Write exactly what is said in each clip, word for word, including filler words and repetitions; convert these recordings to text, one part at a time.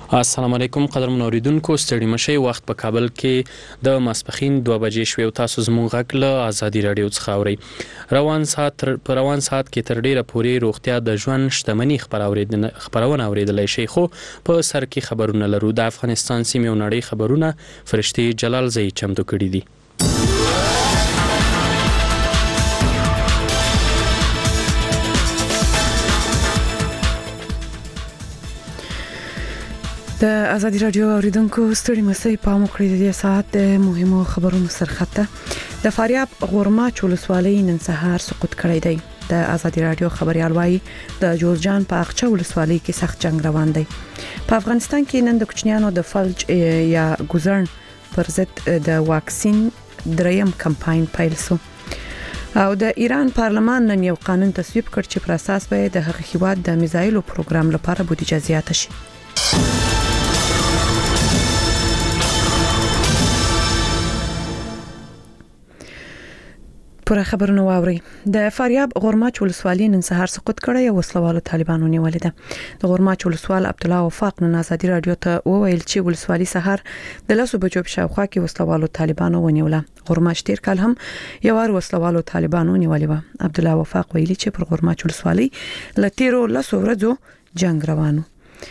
السلام علیکم قدرمن اوریدونکو، ستړي مشئ. وخت په کابل کې د ماسپښین دوه بجې شوې او تاسو زموږ غږ له ازادي رادیو څخه اورئ. روان ساعت تر په روان ساعت کې تر ډیره پورې روغتیا د ژوند شتمنۍ خبرونه اوریدلای شئ، خو په سر کې خبرونه لرو. د افغانستان سیمې او نړۍ خبرونه فرشتي جلال زئی چمتو کړي دي. د ازادي رادیو اوریدونکو ستړي مشئ، پام وکړئ د دې ساعت د مهمو خبرونو سرخطه. د فاریاب غورماچ ولسوالۍ نن سهار سقوط کړی دی. د ازادي رادیو خبريال وايي د جوزجان په اقچه ولسوالۍ کې سخت جنگ روان دی. په افغانستان کې نن د کوچنیانو د فلج یا ګوزرن پر ضد د واکسین دریم کمپاین پیل شو. او د ایران پارلمان نن یو قانون تصویب کړ چې پر اساس به د هغه هیواد د میزایلو پروګرام لپاره بودیجه زیاته شي. پر خبرونه واوري. د فاریاب غورماچ ولسوالۍ نن سهار سقوط کړی او وسلوالو طالبانو نیولې ده. د غورماچ ولسوال عبدالله وفاق نن ازادي رادیو ته وویل چې ولسوالۍ سهار د لاسو بجو په شاوخوا کې وسلوالو طالبانو ونیوله. غورماچ تیر کال هم یو ور وسلوالو طالبانو نیولې و. عبدالله وفاق ویلي چې پر غورماچ ولسوالۍ لتیرو لاسو ورځو جنگ روانو.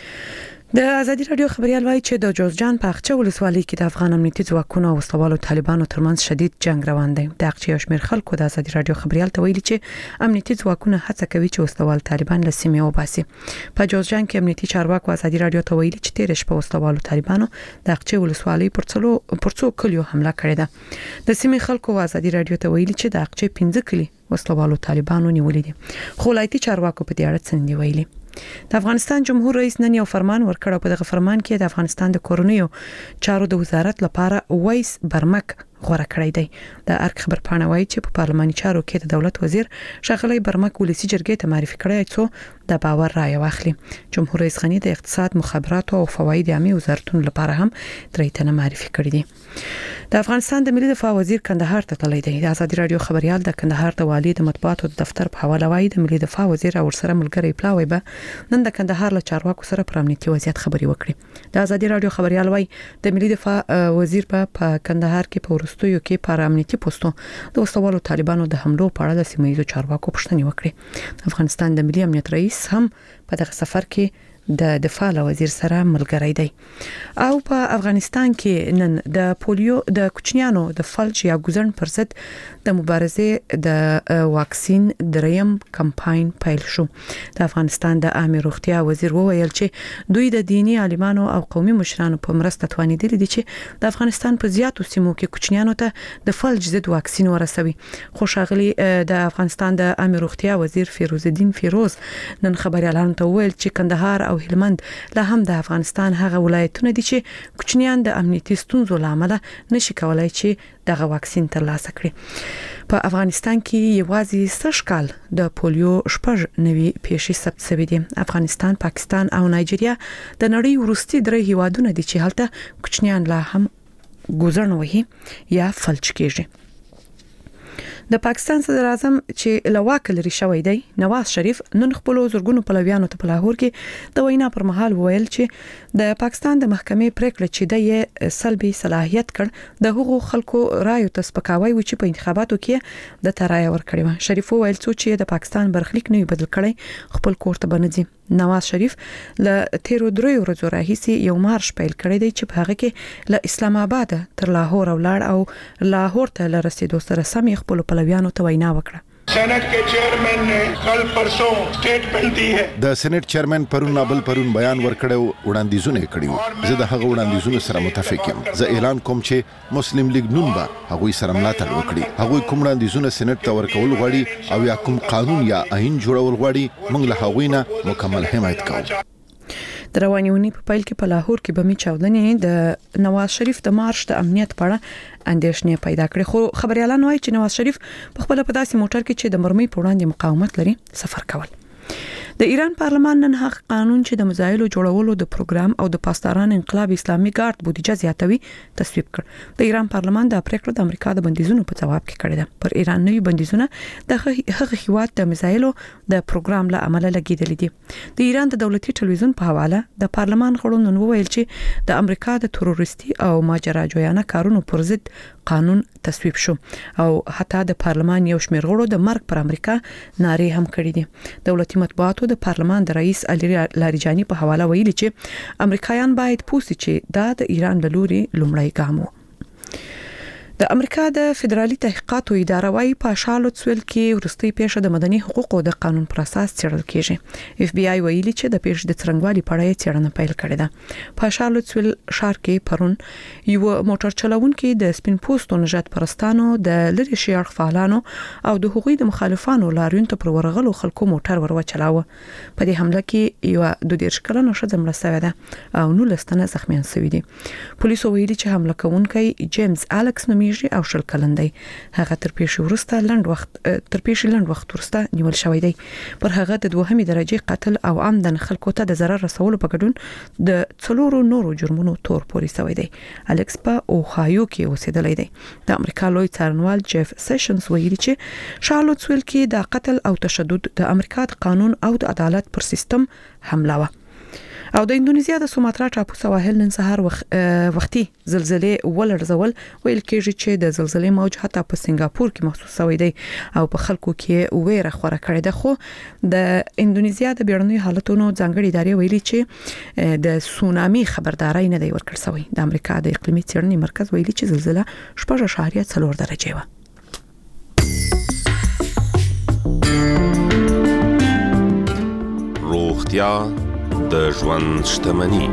د ازادي رادیو خبريال وايي چې د جوزجان په اقچه ولسوالۍ کې د افغان امنیتي ځواکونو او وسلوالو طالبانو ترمنځ شدید جنگ روان دی. د اقچه یو شمېر خلکو د ازادي رادیو خبريال ته ویلي چې امنیتي ځواکونه هڅه کوي چې وسلوال طالبان له سیمې وباسي. په جوزجان کې امنیتي چارواکو ازادي رادیو ته ویلي چې تیر شپه وسلوالو طالبانو د اقچه ولسوالۍ پر څلو پر څو کلیو حمله کړې ده. د سیمې خلکو ازادي رادیو ته ویلي چې د اقچه پنځه کلی وسلوالو طالبانو نیولې دي. خو ولایتي چارواکو په دې اړه څه نه ویلي. د افغانستان جمهور رئیس نن یو فرمان ورکړ او په دغه فرمان کې د افغانستان د کورونیو چارو د وزارت لپاره وایس برمک غوړه کړی دی. د ارګ خبر پاڼه وایي چې په پارلماني چارو کې د دولت وزیر ښاغلی برمک ولسی جرګې ته معرفي کړی څو د باور رائے واخلي. جمهور رئیس غنی د اقتصاد، مخابراتو او فواید عامه وزارتونو لپاره هم درې تنه معرفي کړی دي. د افغانستان د ملي دفاع وزیر کندهار ته تللی دی. د ازادي رادیو خبريال د کندهار د والي د مطبوعاتو دفتر په حواله وایي د ملي دفاع وزیر او سره ملګری پلاوی به نن د کندهار له چارواکو سره پر امنیتي وضعیت خبري وکړي. د ازادي رادیو خبريال وايي د ملي دفاع وزیر په کندهار کې په ورستیو کې پر امنیتي پوسټو د وسلوالو طالبانو د حملو په اړه د سیمایي چارواکو پوښتنې وکړي. افغانستان د ملي امنیت رئیس هم په دغه سفر کې د دفاع وزیر سره ملګری دی. او په افغانستان کې نن د پولیو د کوچنیانو د فلج یا ګوزرن پر ضد د مبارزې د واکسین دریم کمپاین پیل شو. د افغانستان د عامه روغتیا وزیر وویل چې دوی د دینی عالمانو او قومي مشرانو په مرسته توانیدل دي چې د افغانستان په زیاتو سیمو کې کوچنیانو ته د فلج ضد واکسین ورسوي. خو ښاغلي د افغانستان د عامه روغتیا وزیر فیروز الدین فیروز نن خبريالانو ته وویل چې کندهار او هلمند لا هم د افغانستان هغه ولایتونه دي چې کوچنیان د امنیتي ستونزو لامل نشي کولای چې دغه واکسین ترلاسه کړي. په افغانستان کې یوازې سږ کال د پولیو شپږ نوي پیښې ثبت شوې دي. افغانستان، پاکستان او نایجیریا د نړۍ وروستي درې هیوادونه دي چې هلته کوچنیان لا هم ګوزرن وهي یا فلج کېږي. د پاکستان صدر اعظم چې لواک لري شوی دی نواز شریف نن خپل زورګونو پلویانو ته په لاهور کې د وینا پر مهال ویل چې د پاکستان د محکمې پریکړه چې د یې سلبي صلاحیت کړ د هغو خلکو رایو ته سپکاوی و چې په انتخاباتو کې د ترای ورکړی و. شریف ویل چې د پاکستان برخلیک نه بدل کړي خپل کور ته بنځي. نواز شریف له تیرو درې ورځو راهیسې یو مارش پیل کړی دی چې په هغه کې له اسلام آباد تر لاهور ولاړ او لاهور ته لرسیدو سره سم خپل پلویانو ته وینا وکړه. سینټ के चेयरमैन ने कल परसों स्टेटमेंट दी है. د سېنات چیرمن پرون نابل پرون بیان ورکړو وړاندیزونه کړیو. زه د هغه وړاندیزونو سره متفق یم. زه اعلان کوم چې مسلم لیگ نون به هغه سره ملاتړ وکړي. هغه کوم وړاندیزونه سېنات ته ورکول غواړي او یا کوم قانون یا آئین جوړول غواړي موږ له هغوی نه مکمل حمایت کوو. د رواني اونۍ په پیل کې په لاهور کې بمي چاودنې د نواز شریف د مارش د امنیت په اړه اندېښنې پیدا کړې. خو خبريالان وایي چې نواز شریف په خپل په داسې موټر کې چې د مرمۍ په وړاندې مقاومت لري سفر کول. د ایران پارلمان نن هغه قانون چې د مزایلو جوړولو د پروګرام او د پاسداران انقلاب اسلامي ګارد بودیجه زیاتوي تصویب کړ. د ایران پارلمان د پریکړه د امریکا د بندیزونو په جواب کې کړې ده. پر ایران نوي بندیزونه د هغه هیواد د مزایلو د پروګرام له عمله لګیدل دي. د ایران د دولتي ټلویزیون په حواله د پارلمان غړو نن وویل چې د امریکا د تروریستي او ماجراجویانه کارونو پر ضد قانون تصویب شو او حتی د پارلمان یو شمېر غړو د مرګ پر امریکا نارې هم کړې دي. دولتي مطبوعاتو د پارلمان د رئیس علي لاریجانی په حواله ویلي چې امریکایان باید پوښتنه چې دا د ایران له لوري لومړی ګام و. د امریکا د فدرالي تحقیقاتو اداره وايي په شارلوټسویل کې ورستۍ پیښه د مدني حقوقو د قانون پر اساس څېړل کیږي. اف بی آی ویلي چې د پیښې د څرنګوالي په اړه څېړنه پیل کړې ده. په شارلوټسویل ښار کې پرون یو موټر چلوونکي د سپین پوستو نژاد پرستانو د لری شیار فعالانو او د حقوقي د مخالفانو لاریون ته پر ورغلو خلکو موټر وروچلاوه. په دې حمله کې یو د ډیر شکلنو ښځه مړه شوې ده او نو لستنه زخمیان شوي دي. پولیسو ویلي چې حمله کوونکی جیمز الکس او شل کلندای هغه تر پیښې وروسته لند وخت تر پیښې لند وخت وروسته نیول شوی دی. پر هغه د دوهمې درجه قتل او عمدن خلکو ته د ضرر رسولو په ګډون د څلورو نورو جرمونو تور پوري شوی دی. الکس په اوهایو کې اوسېدلی دی. د امریکا لوی څارنوال جيف سیشنز ویلي چې شارلوټسویل کې د قتل او تشدد د امریکا د قانون او د عدالت پر سیستم حمله و. او د اندونیزیا د سوماترا ټاپو سواحل نن سهار وختي زلزلې ولړزول ویل کېږي چې د زلزلې موج حتی په سنگاپور کې محسوس شوی دی او په خلکو کې ویره خوره کړې ده. خو د اندونیزیا د بیړني حالتونو ځانګړي ادارې ویلي چې د سونامي خبرداري نه دی ورکړل شوی. د امریکا د اقلیمي څېړنې مرکز ویلي چې زلزلہ شپږ اعشاریه څلور درجه و. روغتیا د ژوند شتمني.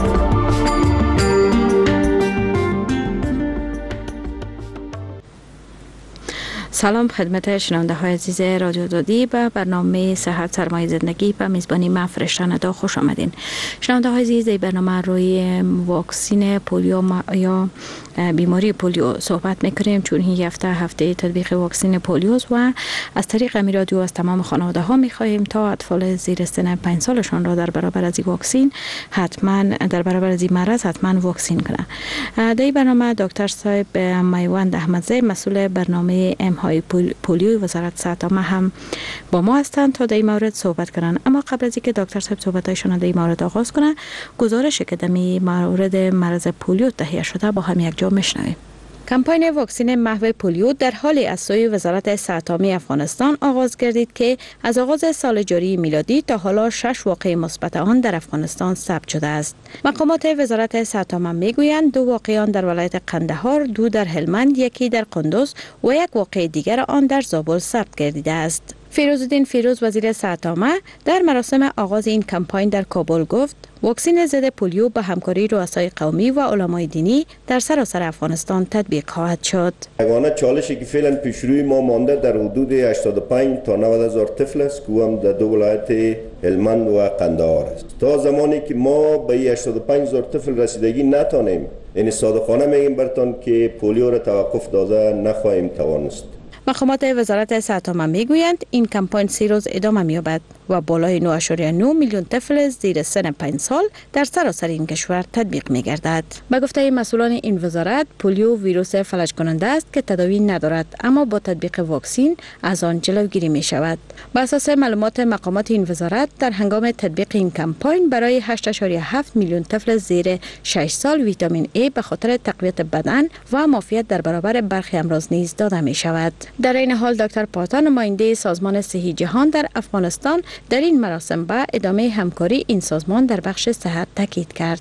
سلام خدمت شنونده های عزیز رادیو دودی. به برنامه صحت سرمایه زندگی به میزبانی من فرشته ندا خوش آمدین. شنونده های عزیز، این برنامه روی واکسین پولیو یا بیماری پولیو صحبت میکنیم، چون این هفته هفته تطبیق واکسین پولیوز و از طریق امی رادیو از تمام خانواده ها میخواهیم تا اطفال زیر سن پنج سالشان را در برابر از این واکسین حتما در برابر از این مرض حتما واکسین کنند. در این برنامه دکتر صاحب میوند احمدزی مسئول برنامه ام های پولیو وزارت صحت عامه هم با ما هستند تا در این مورد صحبت کنند. اما قبل از اینکه دکتر صاحب صحبتایشان در این مورد آغاز کنند، گزارشی که در مورد مرض پولیو تهیه شده با هم یک جا میشنویم. کمپاین واکسین محو پولیو در حال از سوی وزارت صحت عامه افغانستان آغاز گردید که از آغاز سال جاری میلادی تا حالا شش واقعه مثبت آن در افغانستان ثبت شده است. مقامات وزارت صحت عامه میگویند دو واقعه آن در ولایت قندهار، دو در هلمند، یکی در قندوز و یک واقعه دیگر آن در زابل ثبت گردیده است. فیروزالدین فیروز وزیر صحت عامه در مراسم آغاز این کمپاین در کابل گفت واکسین ضد پولیو به همکاری رؤسای قومی و علمای دینی در سراسر افغانستان تطبیق خواهد شد. یگانه چالشی که فعلا پیش روی ما مانده در حدود هشتاد و پنج تا نود هزار طفل است که هم در دو ولایت هلمند و قندهار است. تا زمانی که ما به هشتاد و پنج هزار طفل رسیدگی نتانیم، یعنی صادقانه میگیم برتان که پولیو را توقف داده نخواهیم توانست. مقامات وزارت صحت عامه میگویند این کمپاین سی روز ادامه می‌یابد و بالای نه ممیز نه میلیون طفل زیر سن پنج سال در سراسر این کشور تطبیق می‌گردد. به گفته مسئولان این وزارت، پولیو ویروس فلج کننده است که تداوی ندارد، اما با تطبیق واکسین از آن جلوگیری می‌شود. بر اساس معلومات مقامات این وزارت، در هنگام تطبیق این کمپاین برای هشت ممیز هفت میلیون طفل زیر شش سال ویتامین ای به خاطر تقویت بدن و معافیت در برابر برخی امراض نیز داده می‌شود. در این حال دکتر پاتا، نماینده سازمان صحی جهان در افغانستان، در این مراسم به ادامه همکاری این سازمان در بخش صحت تاکید کرد.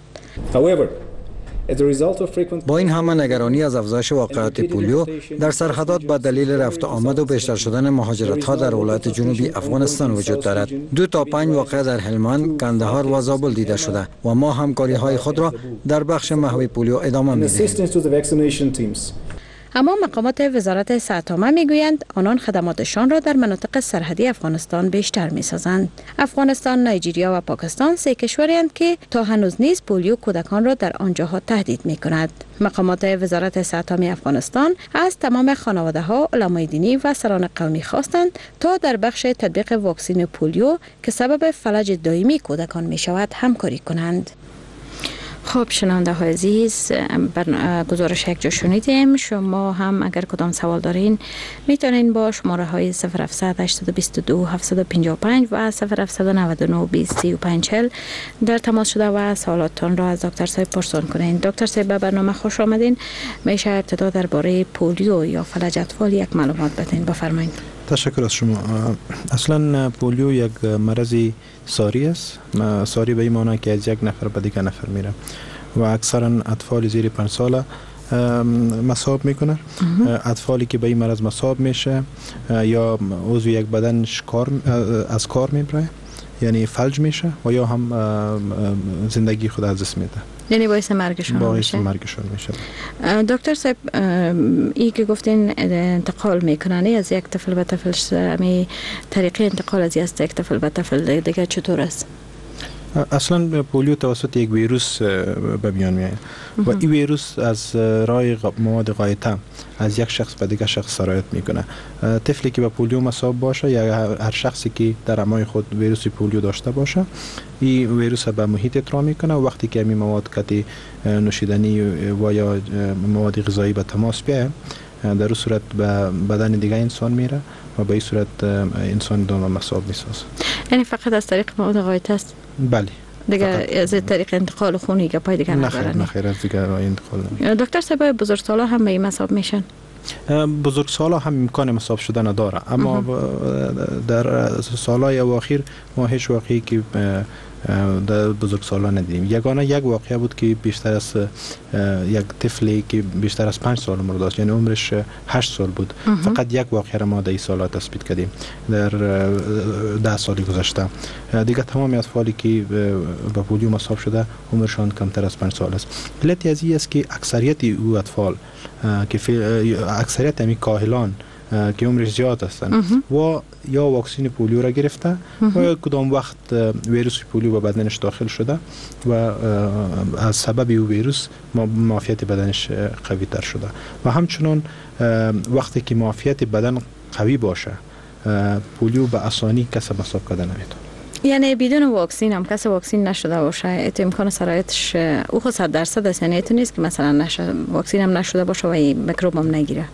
با این همه نگرانی از افزایش واقعات پولیو در سرحدات به دلیل رفت و آمد و بیشتر شدن مهاجرت ها در ولایت جنوبی افغانستان وجود دارد. دو تا پنج واقعه در هلمند، قندهار و زابل دیده شده و ما همکاری های خود را در بخش محو پولیو ادامه می‌دهیم. اما مقامات وزارت صحت عامه میگویند آنان خدماتشان را در مناطق سرحدی افغانستان بیشتر میسازند. افغانستان، نایجریا و پاکستان سه کشورند که تا هنوز نیز پولیو کودکان را در آنجاها تهدید میکند. مقامات وزارت صحت عامه افغانستان از تمام خانواده‌ها، علمای دینی و سران قومی خواستند تا در بخش تطبیق واکسن پولیو که سبب فلج دائمی کودکان می شود همکاری کنند. خب شنونده های عزیز، گزارش یک جا شنیدیم. شما هم اگر کدام سوال دارین میتونین با شماره های صفر هفتصد هشتصد و بیست و دو هفتصد و پنجاه و پنج و صفر هفتصد و نود و نه بیست و سی و پنج چهل در تماس شده و سوالاتتان را از دکتر صاحب پرسان کنین. دکتر صاحب به برنامه خوش آمدین. میشه ابتدا درباره پولیو یا فلج اطفال یک معلومات بدین؟ بفرمایید. تشکر از شما. اصلا پولیو یک مرض ساری است. ساری به این معنی که از یک نفر به دیگر نفر میره و اکثرا اطفال زیر پنج ساله مصاب میکنه. اطفالی که به این مرض مصاب میشه یا عضو یک بدنش کار از کار میبره، یعنی فلج میشه و یا هم زندگی خود از دست میده، یعنی باعث مرگشان میشه. باعث مرگشان میشه. دکتر صاحب، ای که گفتین انتقال میکنن از یک طفل به طفل، می طریقه انتقال از یک طفل به طفل دیگه چطور است؟ اصلا پولیو توسط یک ویروس به میان میاد و این ویروس از راه مواد غایطه از یک شخص به دیگر شخص سرایت میکنه. طفلی که به پولیو مصاب باشه یا هر شخصی که در امای خود ویروس پولیو داشته باشه، این ویروس به محیط اطلاع میکنه و وقتی که این مواد کتی نوشیدنی و یا مواد غذایی به تماس بیاید، در اون صورت به بدن دیگه انسان میره و به این صورت انسان دوم مصاب میسازه. یعنی فقط از طریق مواد غایطه است؟ بله. دیگه از طریق انتقال خونی که پای دیگه نداره؟ نه خیر، از دیگه انتقال نمیشه. دکتر صاحب، بزرگسالا هم به این مصاب میشن؟ بزرگسالا هم امکان مصاب شدن نداره، اما در سالهای اواخر ما هیچ واقعی که در بزرگسالا ندیدیم. یگانه یک واقعه بود که بیشتر از یک طفلی که بیشتر از پنج سال عمر داشت، یعنی عمرش هشت سال بود. فقط یک واقعه را ما در این سالا تثبیت کردیم در ده سال گذشته. دیگه تمام اطفالی که به پولیو مصاب شده عمرشان کمتر از پنج سال است. علت از این است که اکثریت او اطفال که اکثریت همین کاهلان که عمرش زیاد هستند و یا واکسن پولیو را گرفته و کدام وقت ویروس پولیو به بدنش داخل شده و از سبب او ویروس معافیت بدنش قوی تر شده و همچنان وقتی که معافیت بدن قوی باشه، پولیو به آسانی کس مصاب کرده نمیتونه. یعنی بدون واکسن هم کس واکسن نشده باشه ات امکان سرایتش او خود صد درصد است، یعنی ات نیست که مثلا نشه واکسن هم نشده باشه و این میکروب هم نگیره.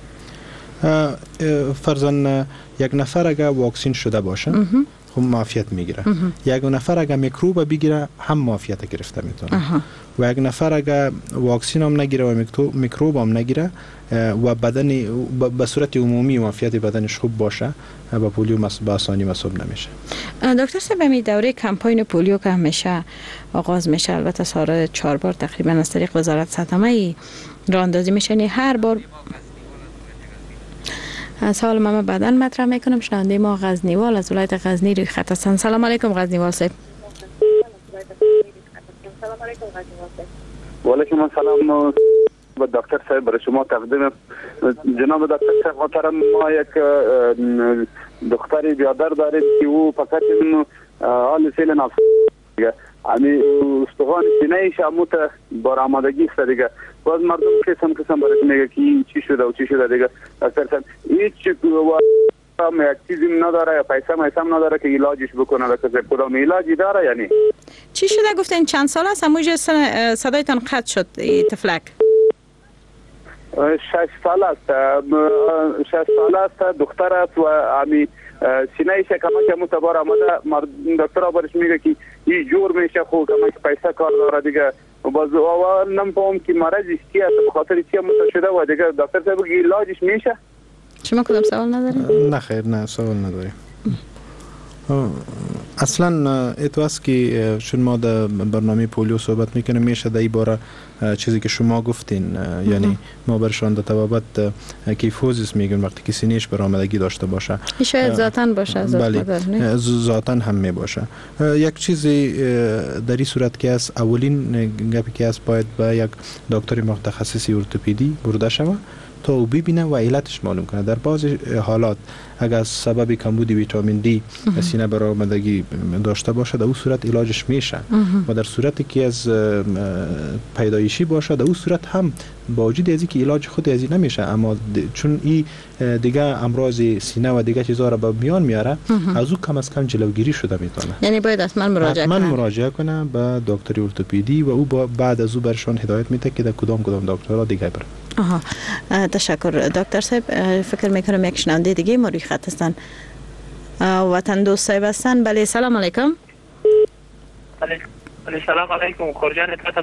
فرضاً یک نفر اگر واکسن شده باشه خب معافیت میگیره، یک نفر اگر میکروب بگیره هم معافیت گرفته میتونه و یک نفر اگر واکسن هم نگیره و میکروب هم نگیره و بدن به صورت عمومی معافیت بدنش خوب باشه با پولیو به آسانی مصاب نمیشه. دکتر صاحب، می دوره کمپاین پولیو که همیشه آغاز میشه، البته سال چهار بار تقریبا از طریق وزارت صحت عامه راه اندازی میشه، یعنی هر بار سوال ما بعداً مطرح میکنم. شنونده ما غزنیوال از ولایت غزنی روی خط هستند. سلام علیکم غزنیوال صاحب. و علیکم السلام با دکتر صاحب، برای شما تقدیم. جناب دکتر صاحب محترم، ما یک دختری بیادر داریم که او فقط حال سیل نفس دیگه امی استخوان سینه‌اش اموت برآمدگی است دیگه. باز مردم قسم قسم برای میگه که این چی شده و چی شده دیگه. دکتر صاحب هیچ هم یک چیزی نداره یا پیسه میسم نداره که علاجش بکنه. دکتر صاحب کدام علاجی داره؟ یعنی چی شده؟ گفتین چند سال است؟ موج صدایتان قطع شد تفلک. شش سال است. شش سال است دختر است و امی سینه‌اش کمک متبار آمده. دکتر آبرش میگه که این جور میشه، خو کمک پیسه کار داره دیگه. باز اول نمی‌فهم که مرضش چی است، به خاطر چی مت شده و دیگه. دکتر صاحب علاجش میشه؟ شما کدام سوال ندارید؟ نه خیر، نه سوال نداریم. اصلا اتو است که چون ما در برنامه پولیو صحبت میکنیم میشه در این باره چیزی که شما گفتین، یعنی ما برشان در توابت کیفوزیس میگن وقتی که سینه‌اش برآمدگی داشته باشه، شاید ذاتاً باشه. بله ذاتاً هم می باشه. یک چیزی در این صورت که است، اولین گپی که است باید با یک دکتر متخصص ارتوپدی برده شود تا او ببینه و علتش معلوم کنه. در بعض حالات اگر سبب کمبود ویتامین دی سینه برآمدگی داشته باشه در اون صورت علاجش میشه و در صورتی که از پیدایشی باشه در اون صورت هم با وجود از اینکه علاج خود از این نمیشه، اما چون این دیگه امراض سینه و دیگه چیزا را به میان میاره از او کم از کم جلوگیری شده میتونه. یعنی باید حتما مراجعه کنه. حتما مراجعه کنه به دکتر ارتوپدی و او بعد از او برشان هدایت میده که در کدام کدام دکترها دیگه بره. آها تشکر دکتر صاحب. فکر میکنم یک شنونده دیگه ما روی خط هستن. وطن دوست صاحب هستن. بله سلام علیکم. بله سلام علیکم خورجان تاسو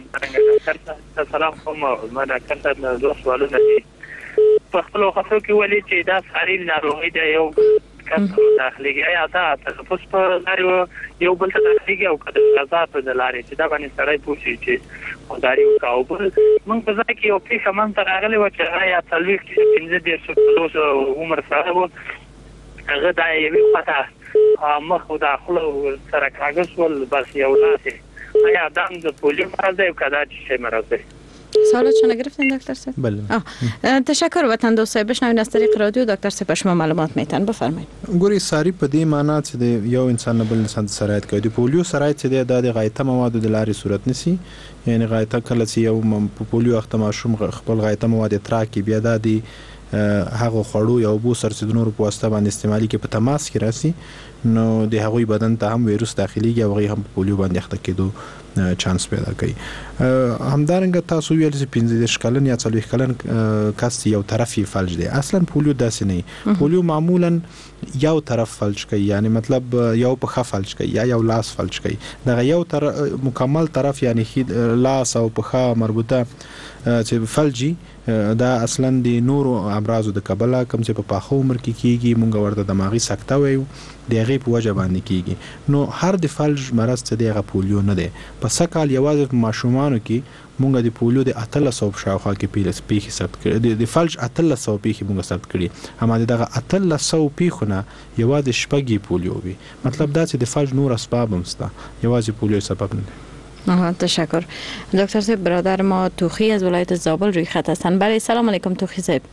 سلام سلام کوم ما ډاکټر صاحب دوه سوالونه دي. په خپل خاطر کې ولې چې دا ساري ناروغي ده یو کس داخلي یا دا تاسو په لاري یو بل ته داخلي او کله غذا په لاري چې دا باندې سړی پوښي چې خداري او بل موږ په ځای کې یو پیښه من تر راغلی و چې یا تلويخ چې پنځه ډیر څو عمر سره و هغه دا یو پتا مخ او داخله سره کاغذ ول بس یو لاسه آیا دام د پولیو مرض دی کدا چې مرض دی؟ سوالات شما گرفتین دکتر صاحب؟ بله. تشکر وطن دوست صاحب. بشنوین از طریق رادیو دکتر صاحب شما معلومات میتن بفرمایید. ګوري ساری په دې معنا چې د یو انسان نه بل انسان سرایت کوي. د پولیو سرایت چې د غایطه موادو د لارې صورت نسی، یعنی غایطه کله چې یو پولیو اخته ماشوم خپل غایطه مواد تراکي بیا د هغه خړو یا بو سرسدونو په واسطه باندې استعمالي کې په تماس کې راسي نو د هغوی بدن ته هم وایروس داخليږي او هغه هم پولیو باندې اخته کېدو چانس پیدا کوي. همدارنګه تاسو ویل چې پنځه کلن یا څلوېښت کلن کس یو طرفي فلج دی. اصلا پولیو داسې نه. پولیو معمولا یو طرف فلج کوي، یعنی مطلب یو په خ فلج کوي یا یو لاس فلج کوي. دا یو تر مکمل طرف یعنی لاس او په خ مربوطه چې فلجي دا اصلا د نورو امراضو د کبله کوم چې په پاخه عمر کې کیږي مونږ ورته دماغي سکته وایو د هغې په وجه باندې کیږي. نو هر د فلج مرض څه دی هغه پولیو نه دی. په سکال یوازې په ماشومانو کې مونږ د پولیو د اتلس سوه شاوخوا کې پیلس پیښې ثبت کړي، د فلج اتلس سوه پیښې مونږ ثبت کړي، اما دغه اتلس سوه پیښو نه یوازې شپږ پولیو وي. مطلب دا چې د فلج نور اسباب هم شته، یوازې پولیو سبب نه دی. آها تشکر دکتر صاحب. برادر ما توخی از ولایت زابل روی خط هستند. بله سلام علیکم توخی صاحب.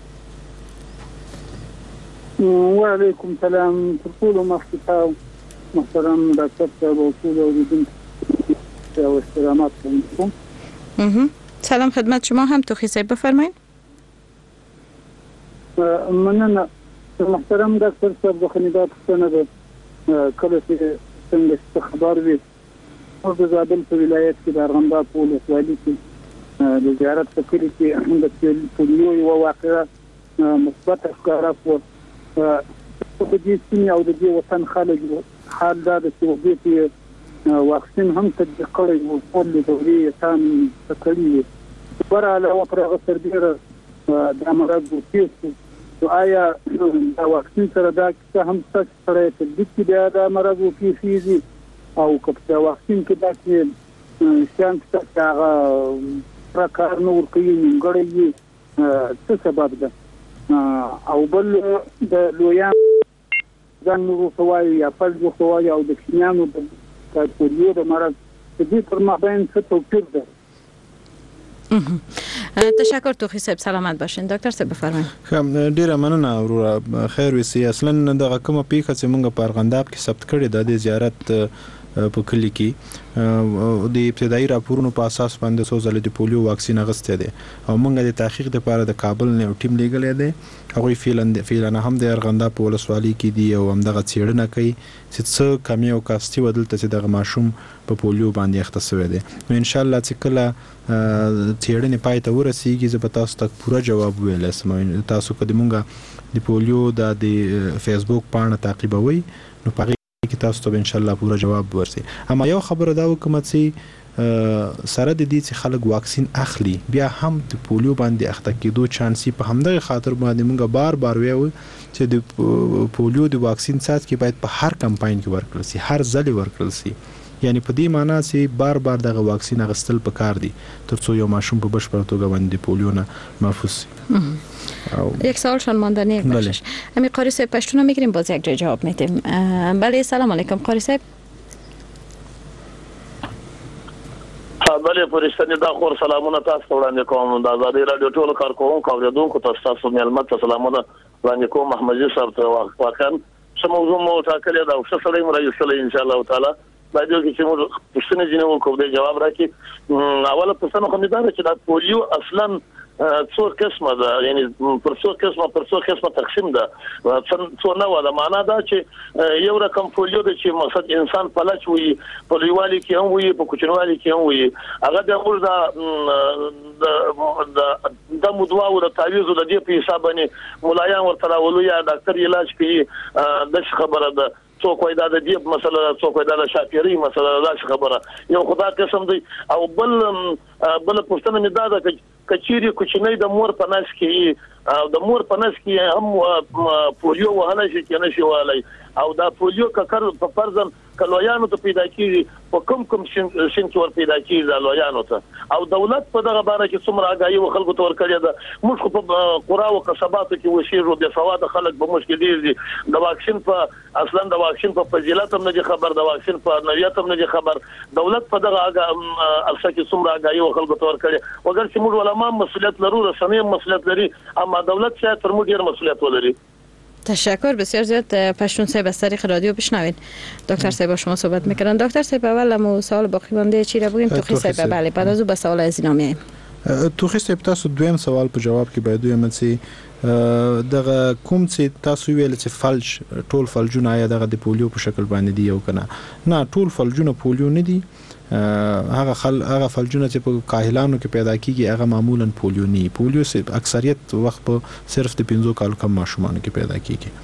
و علیکم سلام ټول مختصر محترم دکتر صاحب او ټول اوریدونکو او احترامات کوم. سلام خدمت شما هم توخی صاحب بفرمایید. مننه محترم دکتر صاحب د خدمات څخه ده کله چې څنګه خبر وي او د زابل په ولایت کې د ارغنداب په ولسوالۍ کې د زیارت په کلي کې د پولیو یو واقعه مثبت ښکاره شوه. په دې سیمې او د دې وطن خلک حال دا د چې وګړي کې واکسین هم تطبیق کړی و، ټول دورې یې تام کړي وي. بر علاوه پر هغه سربیره دا مرض وکړي نو آیا دا واکسین سره دا کیسه هم شته چې سړی تطبیق کړي بیا دا مرض وکړي او کله واکسین کې دا چې شانس ته هغه پرکار نور کوي نیمګړی څه سبب ده او بل د لویان ځان نور سوای یا فلج سوای او د کینانو د پولیو د مرض د دې پر مابین څه توپیر ده؟ تشکر توخی صاحب سلامت باشین. دکتر صاحب بفرمایئ. ډیره مننه وروره خیر وسی. اصلا دغه کومه پیښه چې موږ په ارغنداب کې ثبت کړې د زیارت په کلی کې د ابتدایي راپورونو په اساس باندې څو ځله د پولیو واکسین اغسته دي او موږ د تحقیق لپاره د کابل نه ټیم لیږلی دی. هغه فعلا فعلا هم د ارغنداب په ولسوالۍ کې دی او هم دغه څېړنه کوي چې څه کمی او کاستي ودلته چې دغه ماشوم په پولیو باندې اخته شوی دی. نو ان شاء الله چې کله څېړنې پای ته ورسیږي زه به تاسو ته پوره جواب ویلی شم. تاسو که د موږ د پولیو د فیسبوک پاڼه تعقیبوئ نو په کې تاسو ته ان شاء الله پوره جواب ورسي. اما یو خبره دا وکم چې سره د دې چې خلک واکسین اخلي بیا هم د پولیو باندې اخته کېدو چانسي په همدغه خاطر باندې موږ بار بار ویو چې د پولیو د واکسین سات کې باید په هر کمپاین کې ورکړل شي، هر ځل ورکړل شي. یعنی په دې معنی چې بار بار دغه واکسین اخیستل پکار دي ترڅو یو ماشوم په بشپړ توګه باندې د پولیو نه محفوظ شي. یک سوال شان ماندنی یک بخشش. امی قاری صاحب پشتون میگیریم باز یک جای جواب میدیم. بله سلام علیکم قاری صاحب. بلې فرشتنی دا خور سلامونه تاسو ته وړاندې کوم د آزادۍ رادیو ټول کارکونکو اوریدونکو تاسو تاسو مېلمه ته سلامونه وړاندې کوم محمد جي صاحب ته واقعا څه موضوع مو ټاکلې ده او څه سره یې مرایسله ان شاء الله تعالی دا دې کې چې موږ پښتنه جنو کوم د جواب راکې اوله پښتنه خو مې دا چې دا پولیو اصلا څو قسمه ده یعنی پر څو قسمه پر څو قسمه تقسیم ده څو نه ولا معنا دا چې یو رقم پولیو د چې مقصد انسان پلچ وي پولیوالي کې هم وي په کوچنوالي کې هم وي هغه د موږ د د د مدوا او د تعویذ د دې په حساب باندې مولایان ورته راولو یا ډاکټر علاج کوي د خبره ده څوک وای دا د دې مسله څوک وای دا د شاپيري مسله دا خبره یو خدا قسم دی او بل بل پښتنه مې دا ده کچيري کوچنۍ د مور په نس کې او د مور په نس کې هم پولیو وهله شي کې نشي والي او دا پولیو ککر په فرضاً کلویانو ته پیدا کیږي په کوم کوم شین کې ور پیدا کیږي لویانو ته او دولت په دغه باره کې څومره آگاهي او خلکو ته ورکړي ده موږ په قرا او قصباتو کې وشيرو د سواد خلک به مشکل دي د واکسین په اصلا د واکسین په فضیلت هم نه خبر د واکسین په نویت هم نه خبر دولت په دغه آگاهي ارڅ کې څومره آگاهي او خلکو ته ورکړي وګر چې موږ علماء مسؤلیت لرو رسنۍ مسؤلیت لري اما دولت شاید تر موږ ډیر مسؤلیت ولري. تشکر بسیار زیاد. پشتون صاحب از طریق رادیو بشنوین. دکتر صاحب با شما صحبت میکنن. دکتر صاحب اول مو سوال باقی مونده چی را بگیم توخی صاحب بله بعد از او به سوال از اینا میایم. توخی صاحب تاسو دویم سوال په جواب کې باید دویم چې دغه کوم چې تاسو ویل چې فلج ټول فلجونه یا دغه د پولیو په شکل باندې دی او کنه نه ټول فلجونه پولیو نه دي هغه خل هغه فلجونه چې په کاهلانو کې پیدا کیږي هغه معمولا پولیو نه پولیو سه اکثریت وخت په صرف د پنځو کال کم ماشومان کې پیدا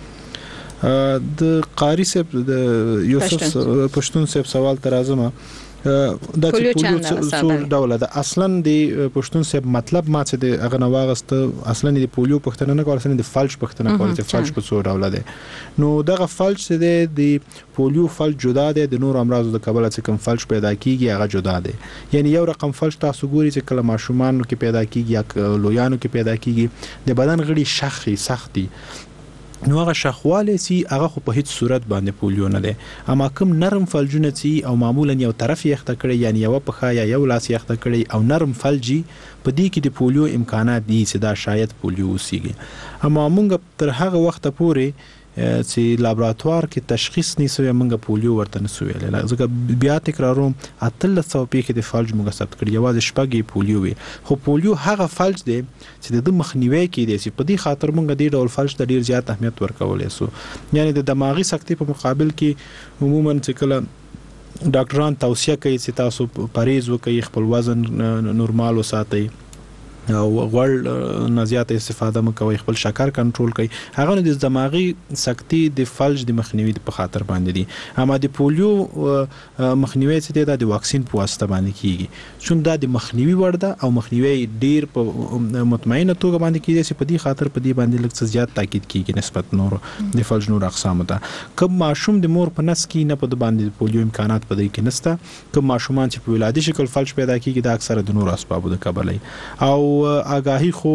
کیږي. د قاری صاحب د یوسف پښتون صاحب سوال تر ازمه د پولیو څو ډول ده اصلا د پښتون صاحب مطلب ما چې د هغه نواغست اصلا د پولیو پښتنه نه کول اصلا د فلج پښتنه کول چې فلج په څو ډول ده نو دغه فلج چې د پولیو فلج جدا ده د نور امراض د کبله چې کوم فلج پیدا کیږي هغه جدا ده یعنی یو رقم فلج تاسو ګوري چې کله ماشومان کې پیدا کیږي یا لویانو کې پیدا کیږي د بدن غړي شخي سختي نو هغه شخواله سي هغه خو په هیڅ صورت باندې پولیو نه ده اما کوم نرم فلجونه سي او معمولا یو طرف یخته کړي یعنی یو په خا یا یو لاس یخته کړي او نرم فلجي په دې کې د پولیو امکانات دي چې دا شاید پولیو وسیږي اما موږ تر هغه وخت پورې چې لابراتوار کې تشخیص نیسوي موږ پولیو ورته نسوي ځکه بیا تکراروم اتل څو پی کې د فلج موږ ثبت کړی یوازې شپږی پولیو وي خو پولیو هغه فلج دی چې د مخنیوي کې دی چې په دې خاطر موږ د ډول فلج ته ډیر زیات اهمیت ورکولې سو یعنی د دماغي سکتې په مقابل کې عموما چې کله ډاکټران توصیه کوي چې تاسو پرهیز وکړئ خپل وزن نورمال وساتئ او غوړ نه زیات استفاده مکوئ خپل شکر کنټرول کړئ هغه د دماغي سکتې د فلج د مخنیوي په خاطر باندې دي اما د پولیو مخنیوي چې د واکسین په واسطه باندې کیږي چون دا د مخنیوي ورده او مخنیوي ډیر په مطمئنه توګه باندې کیږي چې په دې خاطر په دې باندې لږ زیات تاکید کیږي نسبت نور د فلج نور اقسام ته کوم ماشوم د مور په نس کې نه په باندې پولیو امکانات پدې کې نسته کوم ماشومان چې په ولادي شکل فلج پیدا کیږي د اکثره د نور اسبابو د کبلې او آگاهی خو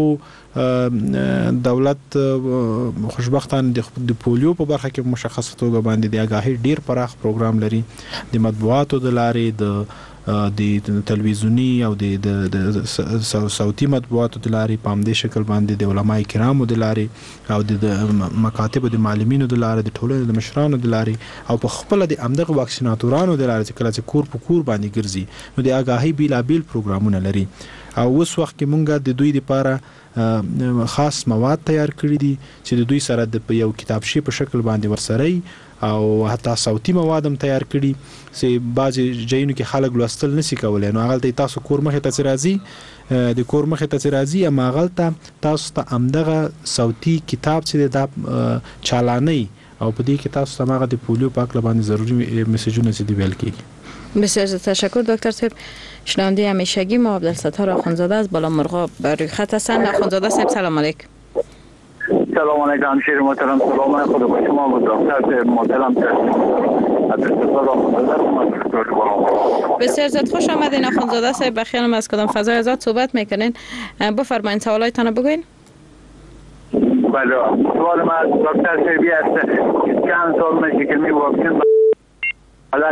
دولت خوشبختانه د پولیو په برخه کې مشخصه توګه باندې د آگاهی ډیر پراخ پروګرام لري د مطبوعاتو د لارې د د تلویزیونی او د صوتي مطبوعاتو د لارې په همدې شکل باندې د علماء کرامو د لارې او د مکاتب د معلمینو د لارې د ټولنې د مشرانو د لارې او په خپل د امدغه واکسیناتورانو د لارې چې کله چې کور په کور باندې ګرځي نو د آگاهی بیلابیل پروګرامونه لري او اوس وخت کې مونږه د دوی لپاره خاص مواد تیار کړی دي چې د دوی سره د یو کتابشي په شکل باندې ورسره او حتی صوتي مواد هم تیار کړي چې بعضی ځایونو کې خلک لوستل نشي کولای نو هغه تاسو کور مخه ته راځي د کور مخه ته راځي اما هغه تاسو ته امدغه صوتي کتاب چې د چالاني او په دې کې تاسو سماغه د پولیو پاک لباندې ضروري میسیجونه چې دی ویل کیږي. بسیار تشکر دکتر صاحب. شنونده همیشگی ما عبدالستار آخوندزاده از بالا مرغاب بر روی خط هستند. آخوندزاده صاحب سلام علیکم. سلام علیکم همشیر محترم سلام خدا با شما و دکتر محترم عبدالستار آخوندزاده. بسیار زیاد خوش آمدین آخوندزاده صاحب. بخیرم از کدام فضای آزاد صحبت میکنین بفرمایید سوالایتان رو بگوین. بله سوال من دکتر صاحبی است چند سال میشه که می واکسن حالت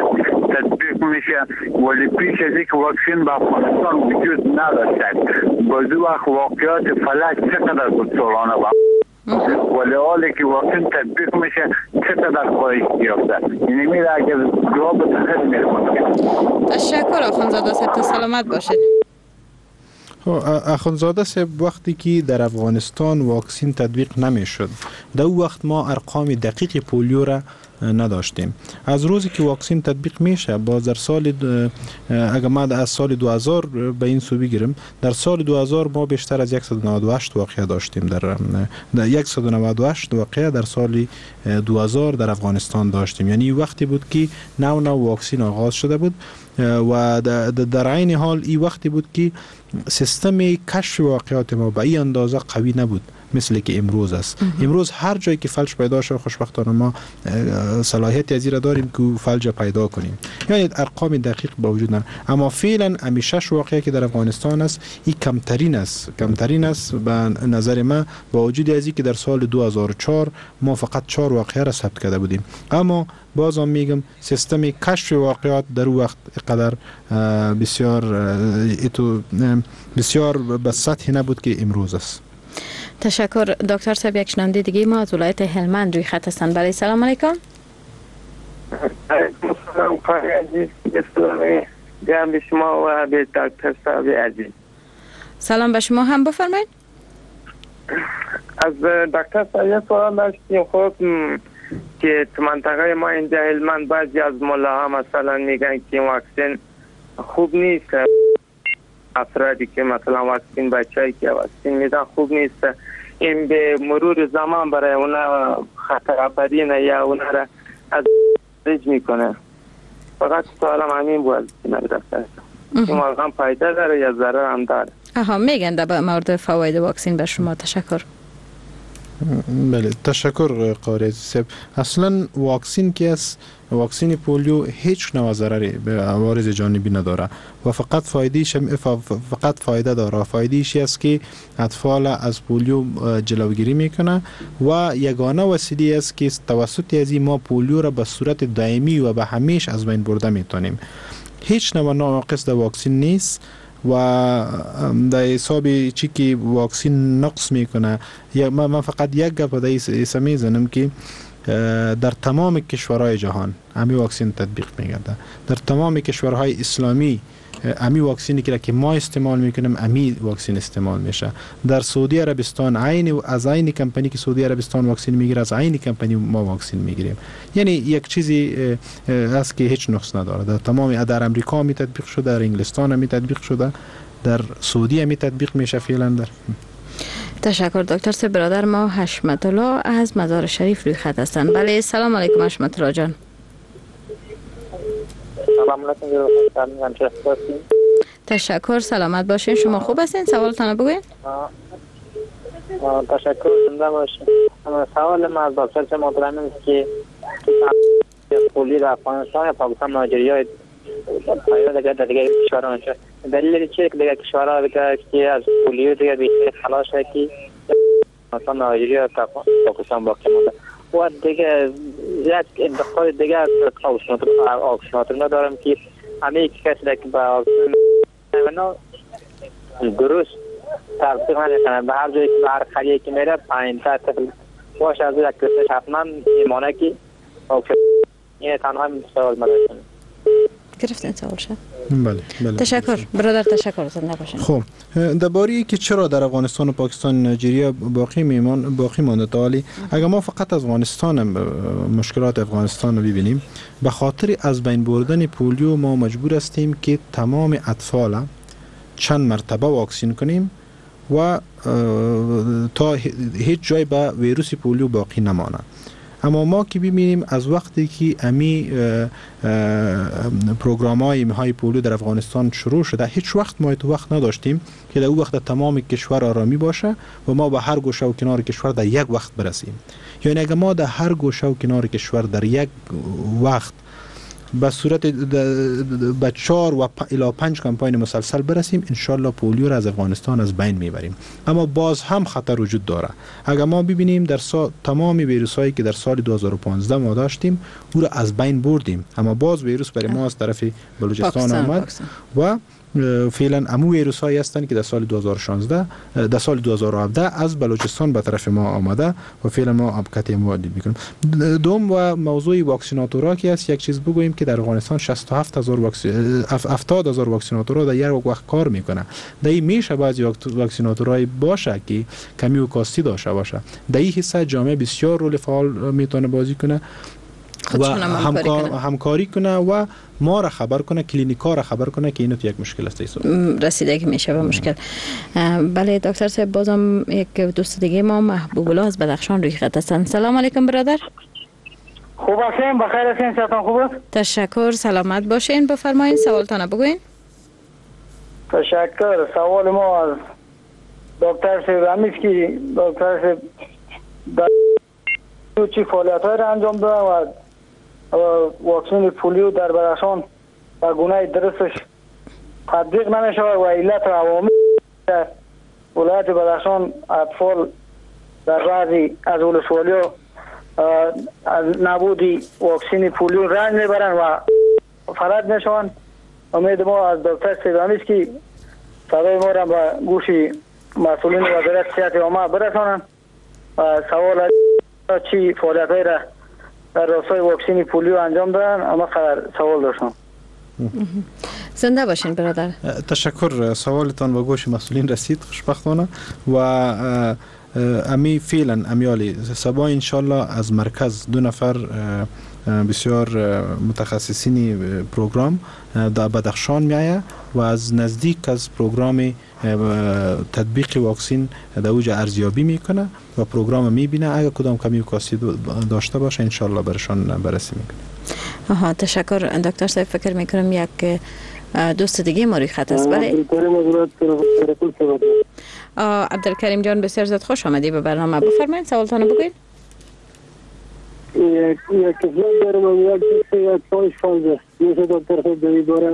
تطبیق میشه ولی پیش از اینکه واکسن به افغانستان وجود نداشت بعضی وقت واقعات فلک چقدر بود سالانه با ولی حالی که واکسن تطبیق میشه چقدر کاهش یافته یعنی میره اگر جواب تغییر میکنه. تشکر آخوندزاده صاحب، تا سلامت باشید. اخوندزاده صاحب، وقتی که در افغانستان واکسین تطبیق نمیشد در او وقت ما ارقام دقیق پولیو را نداشتیم. از روزی که واکسین تطبیق میشه باز در سال اگر ما از سال دو هزار به این سو بگیریم، در سال دو هزار ما بیشتر از صد و نود و هشت واقعه داشتیم. در, در صد و نود و هشت واقعه در سال دو هزار در افغانستان داشتیم. یعنی وقتی بود که نو نو واکسین آغاز شده بود و در عین حال این وقتی بود که سیستم کشف واقعات ما به این اندازه قوی نبود مثل که امروز است. امروز هر جایی که فلج پیدا شد خوشبختانه ما صلاحیت از این را داریم که فلج پیدا کنیم. یعنی ارقام دقیق با وجود ندارد، اما فعلا همی شش واقعه که در افغانستان است این کمترین است کمترین است به نظر ما، با وجود از اینکه در سال دو هزار و چهار ما فقط چهار واقعه را ثبت کرده بودیم. اما بازم میگم سیستم کشف واقعات در وقت قدر بسیار ایتو بسیار به سطح نبود که امروز است. تشکر دکتر صاحب. یک شنونده دیگه ما از ولایت هلمند روی خط هستند. بله سلام علیکم. سلام خواهی عزیز، بسیاری جمع به شما و به دکتر صاحب عزیز. سلام به شما هم، بفرمایید. از دکتر صاحب یه سوال داشتیم. خب که تو منطقه ما اینجا هلمند بعضی از ملاها مثلا میگن که این واکسن خوب نیست، افرادی که مثلا واکسن بچه‌ای که واکسن میدن خوب نیست، این به مرور زمان برای اونا خطر آفرینه یا اونا را از رج میکنه. فقط سوالم همین بود که دکتر این واقعا فایده داره یا ضرر هم داره؟ آها میگن در مورد فواید واکسن به شما. تشکر. بله تشکر قاری صاحب. اصلا واکسن که است، واکسن پولیو هیچ نوع ضرری به عوارض جانبی نداره و فقط فایدهش فقط فایده داره. فایدهش است که اطفال از پولیو جلوگیری میکنه و یگانه وسیله است که توسط از ما پولیو را به صورت دائمی و به همیشه از بین برده میتونیم. هیچ نوع ناقص در واکسن نیست و در حساب چی که واکسن نقص میکنه. من فقط یک گپ در ایسا میزنم که در تمام کشورهای جهان امی واکسن تطبیق میگرده. در تمام کشورهای اسلامی امی واکسینی که ما استعمال میکنیم امی واکسن استعمال میشه. در سعودی عربستان عین از عین کمپانی که سعودی عربستان واکسن میگیره از عین کمپانی ما واکسن میگیریم. یعنی یک چیزی است که هیچ نقص نداره. در تمام در امریکا می تطبیق شده، در انگلستان می تطبیق شده، در سعودی می تطبیق میشه فعلا. در تشکر دکتر صاحب. برادر ما حشمت الله از مزار شریف روی خط هستند. بله سلام علیکم حشمت الله جان. سلام علیکم. تشکر، سلامت باشین. شما خوب هستین؟ سوالتان بگوین. تشکر، زنده باشین. سوال ما از دکتر صاحب محترم است که پولی در افغانستان یا پاکستان نایجریا یا دیگر در دیگر کشورها میشه. دلیل چیه که دیگر کشورها که از پولیو دیگر بیشتر خلاص شده که مثلا نایجریا تا پاکستان باقی مونده و دیگه یک انتقال دیگه از آکسیوناتور ندارم که همه کسی که با آکسیوناتور درست تطبیق نکنه. به هر جایی که به هر خریه که میره پایین تا طفل باشه از یک کسش حتما ایمانه که این تنها همین سوال مدرسن گرفتین سوال شد. بله بله. تشکر برادر، تشکر زنده باشین. خب درباره که چرا در افغانستان و پاکستان نایجریا باقی میمان باقی مانده تالی، اگر ما فقط از افغانستان مشکلات افغانستان رو ببینیم، به خاطر از بین بردن پولیو ما مجبور هستیم که تمام اطفال چند مرتبه واکسین کنیم و تا هیچ جای به ویروس پولیو باقی نمانه. اما ما که ببینیم از وقتی که امی پروگرام های های پولیو در افغانستان شروع شده، هیچ وقت ما تو وقت نداشتیم که در اون وقت تمام کشور آرامی باشه و ما به هر گوشه و کنار کشور در یک وقت برسیم. یعنی اگر ما در هر گوشه و کنار کشور در یک وقت به صورت به چهار و الی پنج کمپاین مسلسل برسیم ان شاء الله پولیو را از افغانستان از بین میبریم. اما باز هم خطر وجود داره. اگر ما ببینیم در سال تمام ویروسایی که در سال دو هزار و پانزده ما داشتیم او را از بین بردیم، اما باز ویروس برای ما از طرف بلوچستان آمد و فعلا امو ویروس هایی هستند که در سال دو هزار و شانزده در سال دو هزار و هفده از بلوچستان به طرف ما آمده و فعلا ما ابکت معادل میکنیم. دوم و موضوع واکسیناتورها که است، یک چیز بگوییم که در افغانستان شصت و هفت هزار واکسین هفتاد هزار واکسیناتورها در یک وقت کار میکنه. در این میشه بعضی واکسیناتورهای باشه که کمی و کاستی داشته باشه. در این حصه جامعه بسیار رول فعال میتونه بازی کنه و همکار همکاری کنه و ما را خبر کنه، کلینیکا را خبر کنه که اینو یک مشکل است رسیدگی میشه به مشکل. بله دکتر صاحب، بازم یک دوست دیگه ما محبوب الله از بدخشان روی خط هستند. سلام علیکم برادر. خوب هستین؟ بخیر هستین؟ صحتتون خوبه؟ تشکر، سلامت باشین. بفرمایید سوالتون بگوین. تشکر. سوال ما از دکتر صاحب همیست که دکتر صاحب در چی فعالیت های را انجام دادن و واکسن پولیو در بدخشان و گونه درستش تطبیق نمیشه و علت عوامی در ولایت بدخشان اطفال در بعضی از ولسوالی ها از نبودی واکسن پولیو رنج میبرن و فرد میشون. امید ما از دکتر سیدامیست که صدای ما را به گوش مسئولین وزارت صحت عامه برسانند و سوال از چی فعالیت های را در راستای واکسن پولیو انجام دادن. اما خبر سوال داشتم. زنده باشین برادر. تشکر. سوالتان به گوش مسئولین رسید خوشبختانه و امی فعلا امیالی سبا انشالله از مرکز دو نفر بسیار متخصصین پروگرام در بدخشان میایه و از نزدیک از پروگرام تطبیق واکسن در اوج ارزیابی میکنه و پروگرام میبینه. اگر کدام کمی و کاسی داشته باشه انشالله برشان بررسی میکنه. آها تشکر دکتر صاحب. فکر میکنم یک دوست دیگه ما روی خط است. بله عبدالکریم جان، بسیار زیاد خوش آمدی به برنامه. بفرمایید سوالتون بگوید. یک یک کسی دارم یک دوست یک پایش فالز است. میشه دکتر صاحب در این باره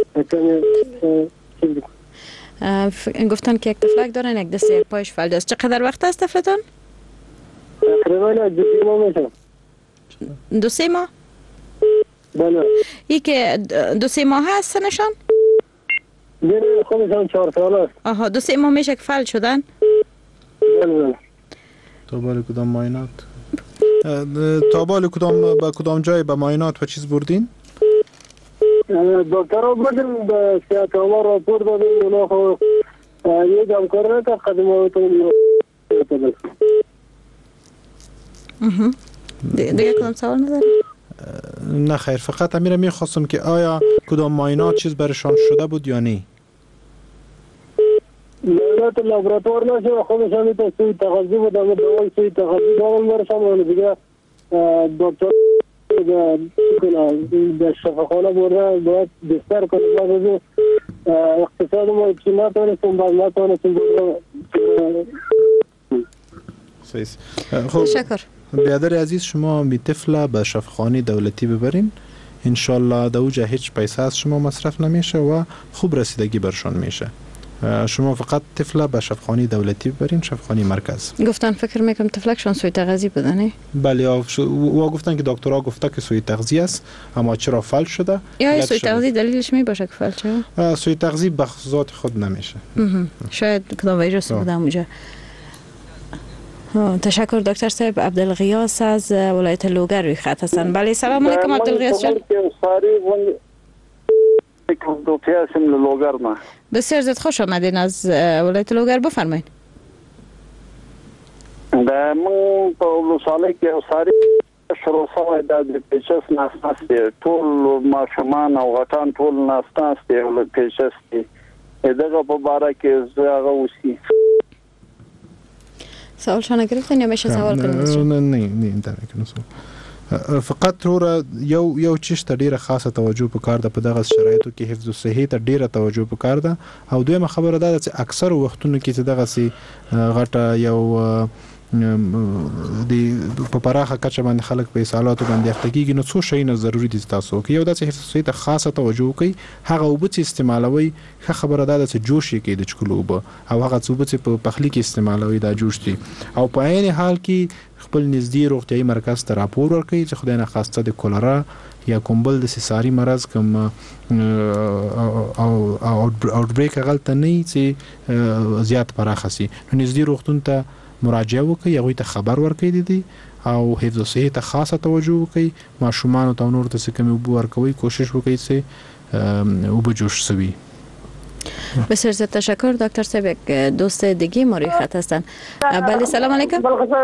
کمی گفتن که یک تفلک دارن، یک دست یک پایش فالز است. چقدر وقت است تفلتون؟ تقریبا دو سه ماه میشه. دو سه ماه؟ بله. ای که دو سه ماه هست سنشان؟ بله خودشان چهار سال است. آها دو سه ماه میشه که فلج شدن؟ بله بله. تو باره کدام معاینات؟ تا بال کدام با کدام جای به معاینات و چیز بردین؟ دکتر ها بردیم به صحت عامه راپور دادیم. اونا خو یه جمع کار نکرد خدماتون. دیگه کدام سوال نداری؟ نه خیر، فقط امیره میخواستم که آیا کدام معاینات چیز برشان شده بود یا نه؟ معاینات لابراتوار نشه، خودشان میتونه سوی تغذی بود. اما دوای سوی تغذی دارم برشان و دیگه دکتر در شفاخانه برده باید بستر کنه. باید از اقتصاد ما چی نتونستیم باید نتونستیم برده. خب تشکر. بیادر عزیز، شما می طفل به شفاخانه دولتی ببرین، انشالله در اوجه هیچ پیسه از شما مصرف نمیشه و خوب رسیدگی برشان میشه. شما فقط طفل به شفاخانه دولتی ببرین، شفاخانه مرکز. گفتن فکر میکنم طفلکشون سوی تغذیه بدنه. بله و گفتن که دکترها گفته که سوی تغذیه است، اما چرا فلج شده؟ یا سوی تغذیه دلیلش می باشه که فلج شده؟ سوی تغذیه به ذات خود نمیشه. شاید کدام ویروس بوده اونجا. تشکر دکتر صاحب. عبدالغیاس از ولایت لوگر روی خط هستن. بله سلام علیکم عبدالغیاس جان. بسیار زیاد خوش آمدین از ولایت لوگر. بفرمایید. در من په ولسوالۍ کې ساري شروع شوی د پیچس ناستې ټول ماشومان او غټان ټول ناستې او پیچس دي دغه په باره کې زغه وسی. سوال شانه گرفتین یا میشه سوال کنید؟ نه نه نه نه فقط رو یو یو چیز ته ډیره خاصه توجه وکړه د په دغه شرایطو کې حفظ الصحه ته ډیره توجه وکړه. او دویمه خبره ده چې اکثر وختونو کې چې دغه سي غټه یو د په پراخه کچه باندې خلک په اسهالاتو باندې اخته کیږي، نو څو شی نه ضروری دي تاسو کې یو داسې حفظ ته خاصه توجه وکړئ. هغه اوبه چې استعمالوي ښه خبره ده چې جوش یې کې د چکلو اوبه او هغه اوبه چې په پخلی کې استعمالوي دا جوش دي، او په عین حال کې خپل نږدې روغتیايي مرکز ته راپور ورکړئ چې خدای نه خواسته د کولرا یا کوم بل د ساري مرض کوم او اوټ بریک غلطه نه چې زیات پراخه سي، نو نږدې روغتون ته مراجعه وکړئ، هغه ته خبر ورکړئ دي او حفظ صحت ته خاصه توجه وکړئ. ماشومان او نور ته څه کوم ورکوي کوشش وکړئ چې او به جوش سوي. بسیار زیاد تشکر دکتر صاحب. یک دوست دیگه ما روی خط هستن. بله سلام علیکم.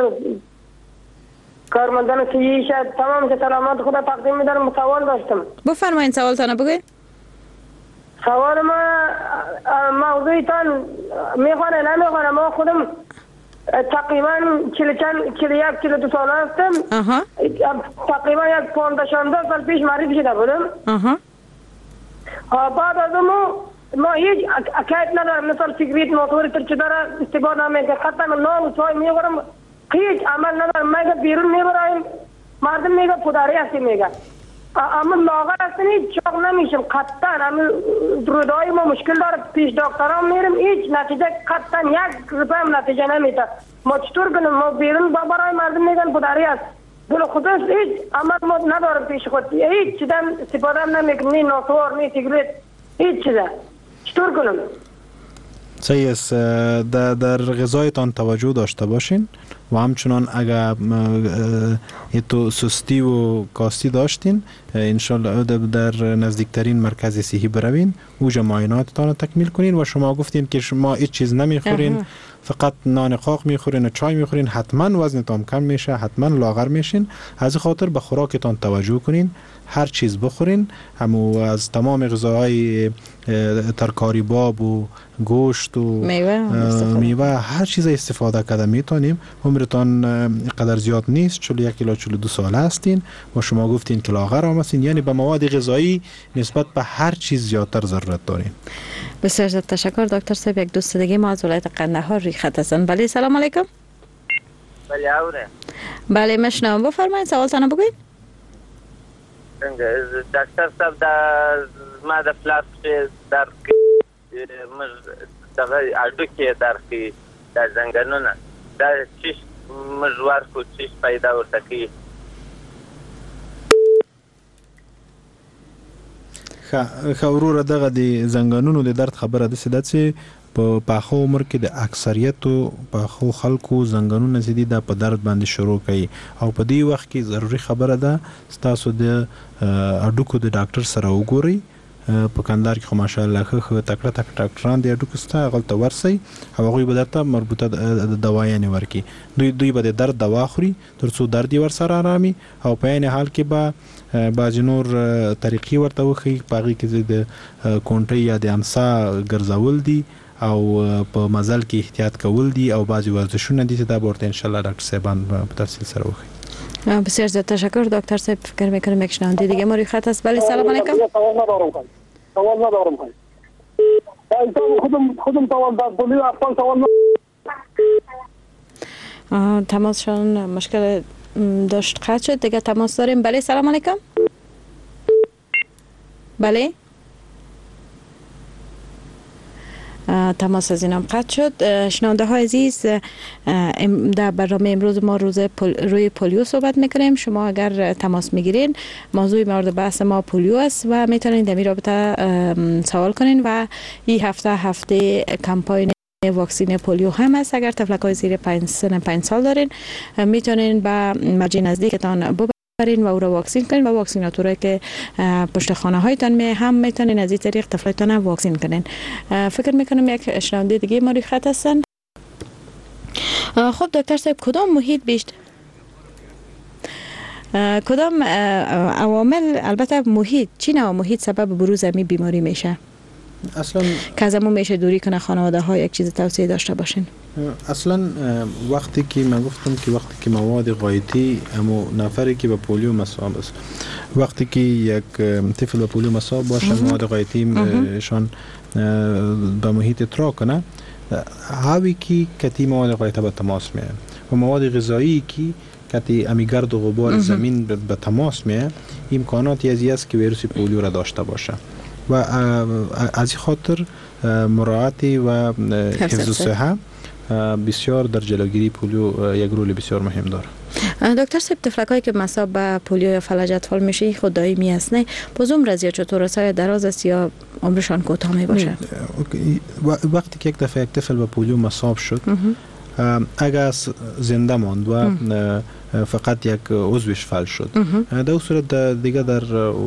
کارمندان سی شاید تمام که سلامت خدا تقدیم می‌دارم. سوال داشتم. بفرمایید سوالتون بگوید. سوال ما موضوعی تان میخوانه نمیخوانه ما خودم تقریبا چهل چند چهل یک چهل دو ساله هستم. تقریبا یک پانزده شانزده سال پیش معرفی شده بودم. بعد از اون ما هیچ اکایت ندارم، مثل سیگریت موتوری تر چه داره استفاده نمیکنم، حتی من نان و چای میخورم، هیچ عمل ندارم. میگه بیرون میبرایم مردم میگه پدری هستی، میگه اما لاغر هستن هیچ چاق نمیشم قطعا. اما رودای ما مشکل داره، پیش دکترام میرم هیچ نتیجه قطعا یک روپیه هم نتیجه نمیده. ما چطور کنیم؟ ما بیرون برای مردم میگن پدری هست، دل خودش هیچ عمل ما ندارم پیش خود، هیچ چیزا استفاده نمیکنم، نی ناسوار نی سیگریت هیچ چیزا. چطور کنم؟ صحیح است. در غذایتان توجه داشته باشین و همچنان اگر تو سستی و کاستی داشتین انشالله در نزدیکترین مرکز صحی بروین، اوجا معایناتتان تکمیل کنین. و شما گفتین که شما هیچ چیز نمیخورین، فقط نان قاق میخورین و چای میخورین، حتما وزنتان کم میشه، حتما لاغر میشین. از خاطر به خوراکتان توجه کنین، هر چیز بخورین، همو از تمام غذاهای ترکاری باب و گوشت و میوه, میوه هر چیز استفاده کرده میتونیم. عمرتان قدر زیاد نیست، چهل و یک الی چهل و دو ساله هستین و شما گفتین که لاغر هم هستین، یعنی به مواد غذایی نسبت به هر چیز زیادتر ضرورت دارین. بسیار زیاد تشکر دکتر صاحب. یک دوست دیگه ما از ولایت قندهار روی خط هستن. بله سلام علیکم. بله اوره. بله مشنوم، بفرمایید سوالتون بگوید. دکتر صاحب در ما د فلاس در مز دغه اډو کې درخي د زنګنونه د چیش مزوار کو چیش پیدا ورته کی. خ خورور دغه د زنګنونو د درد خبره ده چې په پاخو عمر کې د اکثریتو پاخو خلکو زنګنونه زیدي د په درد باندې شروع کوي، او په دې وخت کې ضروری خبره ده تاسو د اډوکو د ډاکټر سره وګورئ. په کندهار کې خو ماشاءالله خو تکړه تکړه ډاکټران دي اډوکو ستا غلطه ورسي او هغه به درته مربوطه دوايانې ورکي. دوی دوی به د درد دوا خوري ترڅو درد ور سره آرامي، او په عین حال کې به باج نور طریقې ورته وخی، پاغي کې د کونټي یا د امسا ګرځول دي او په مزل کې احتیاط کول دي، او بعضی ورزشونه دي چې دا ورته ان شاء الله ډاکټر صاحبان په تفصیل سره وخی. بسیار زیاد تشکر دکتر صاحب. فکر میکنم یک شنونده دیگه ما روی خط است. بله سلام علیکم. سوال ندارم سوال ندارم خودم خودم سوال دادم اصلا سوال تماسشون مشکل داشت قطع شد، دیگه تماس داریم. بله سلام علیکم. بله تماس از اینم قطع شد. شنونده های عزیز در برنامه امروز ما روز پول روی پولیو صحبت میکنیم. شما اگر تماس میگیرین موضوع مورد بحث ما پولیو است و میتونین در این رابطه سوال کنین. و این هفته هفته کمپاین واکسین پولیو هم است. اگر طفلکای زیر پنج سن پنج سال دارین میتونین به مرجع نزدیکتان برین و او را واکسین کنین، و واکسیناتوری که پشت خانه هایتان می هم میتونین از این طریق طفلتان واکسین کنین. فکر میکنم یک شنونده دیگه ما روی خط هستن. خب دکتر صاحب کدام محیط بیشتر کدام عوامل، البته محیط، چی نوع محیط سبب بروز می بیماری میشه؟ اصلا که از امون میشه دوری کنه خانواده ها یک چیز توصیه داشته باشین؟ اصلا وقتی که من گفتم که وقتی که مواد غایطی امو نفری که به پولیو مصاب است، وقتی که یک طفل به پولیو مصاب باشه مواد غایطی شان به محیط اترا کنه، هاوی که کتی مواد غایطه به تماس میه و مواد غذایی که کتی امی گرد و غبار زمین به تماس میه امکاناتی ازی است که ویروس پولیو را داشته باشه و از این خاطر مراعات و حفظ صحه بسیار در جلوگیری پولیو یک رول بسیار مهم داره. دکتر صاحب تفلکایی که مصاب به پولیو یا فلج اطفال میشه خود دائمی است نه؟ باز عمر از یا چطور است؟ دراز است یا عمرشان کوتاه می باشه؟ وقتی که یک دفعه یک طفل به پولیو مصاب شد اگر زنده ماند و فقط یک عضوش فلج شد در اون صورت دیگه در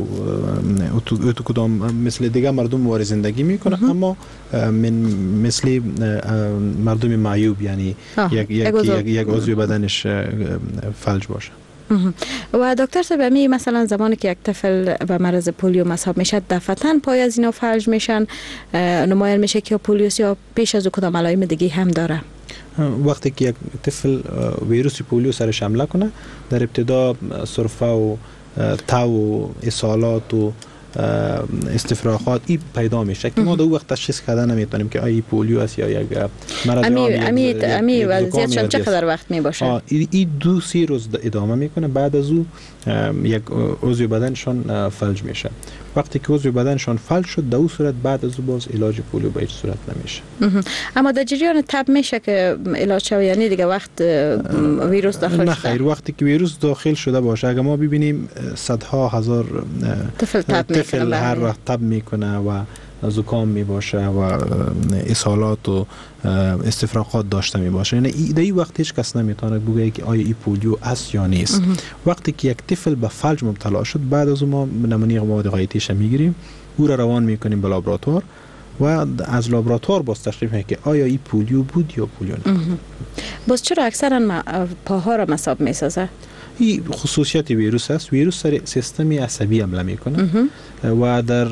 اتو کدام مثل دیگه مردم وارد زندگی میکنه اما من مثل مردم معیوب یعنی یک یک یک عضو بدنش فلج باشه. و دکتر صاحب می مثلا زمانی که یک طفل به مرض پولیو مصاب میشه دفعتاً پای از اینا فلج میشن نمایان میشه که پولیوس یا پیش از کدام علائم دیگه هم داره؟ وقتی که یک طفل ویروس پولیو سرش حمله کنه در ابتدا سرفه و تاو و اسهالات و استفراغات ای پیدا میشه که ما در وقت تشخیص کردن نمیتونیم که آیا پولیو است یا یک مرض امی امی امی وضعیتشان چقدر وقت می باشه؟ این دو سی روز ادامه میکنه بعد از او یک عضو بدنشان فلج میشه. وقتی که عضو بدنشان فلج شد در اون صورت بعد از او باز علاج پولیو به هیچ صورت نمیشه. اما در جریان تب میشه که علاج شوی یعنی دیگه وقت ویروس داخل شده؟ نه خیر، وقتی که ویروس داخل شده باشه اگر ما ببینیم صدها هزار طفل تب طفل هر وقت تب میکنه و زکام می باشه و اسهالات و استفراغات داشته می باشه، یعنی در این وقت هیچ کس نمیتونه بگه که آیا این پولیو است یا نیست. وقتی که یک طفل به فلج مبتلا شد بعد از ما نمونه مواد غایطیش میگیریم او را روان میکنیم به لابراتوار و از لابراتوار باز تشخیص میدیم که آیا این پولیو بود یا پولیو نه. باز چرا اکثرا پاها را مصاب میسازه؟ این خصوصیت ویروس است. ویروس سر سیستم عصبی حمله میکنه و در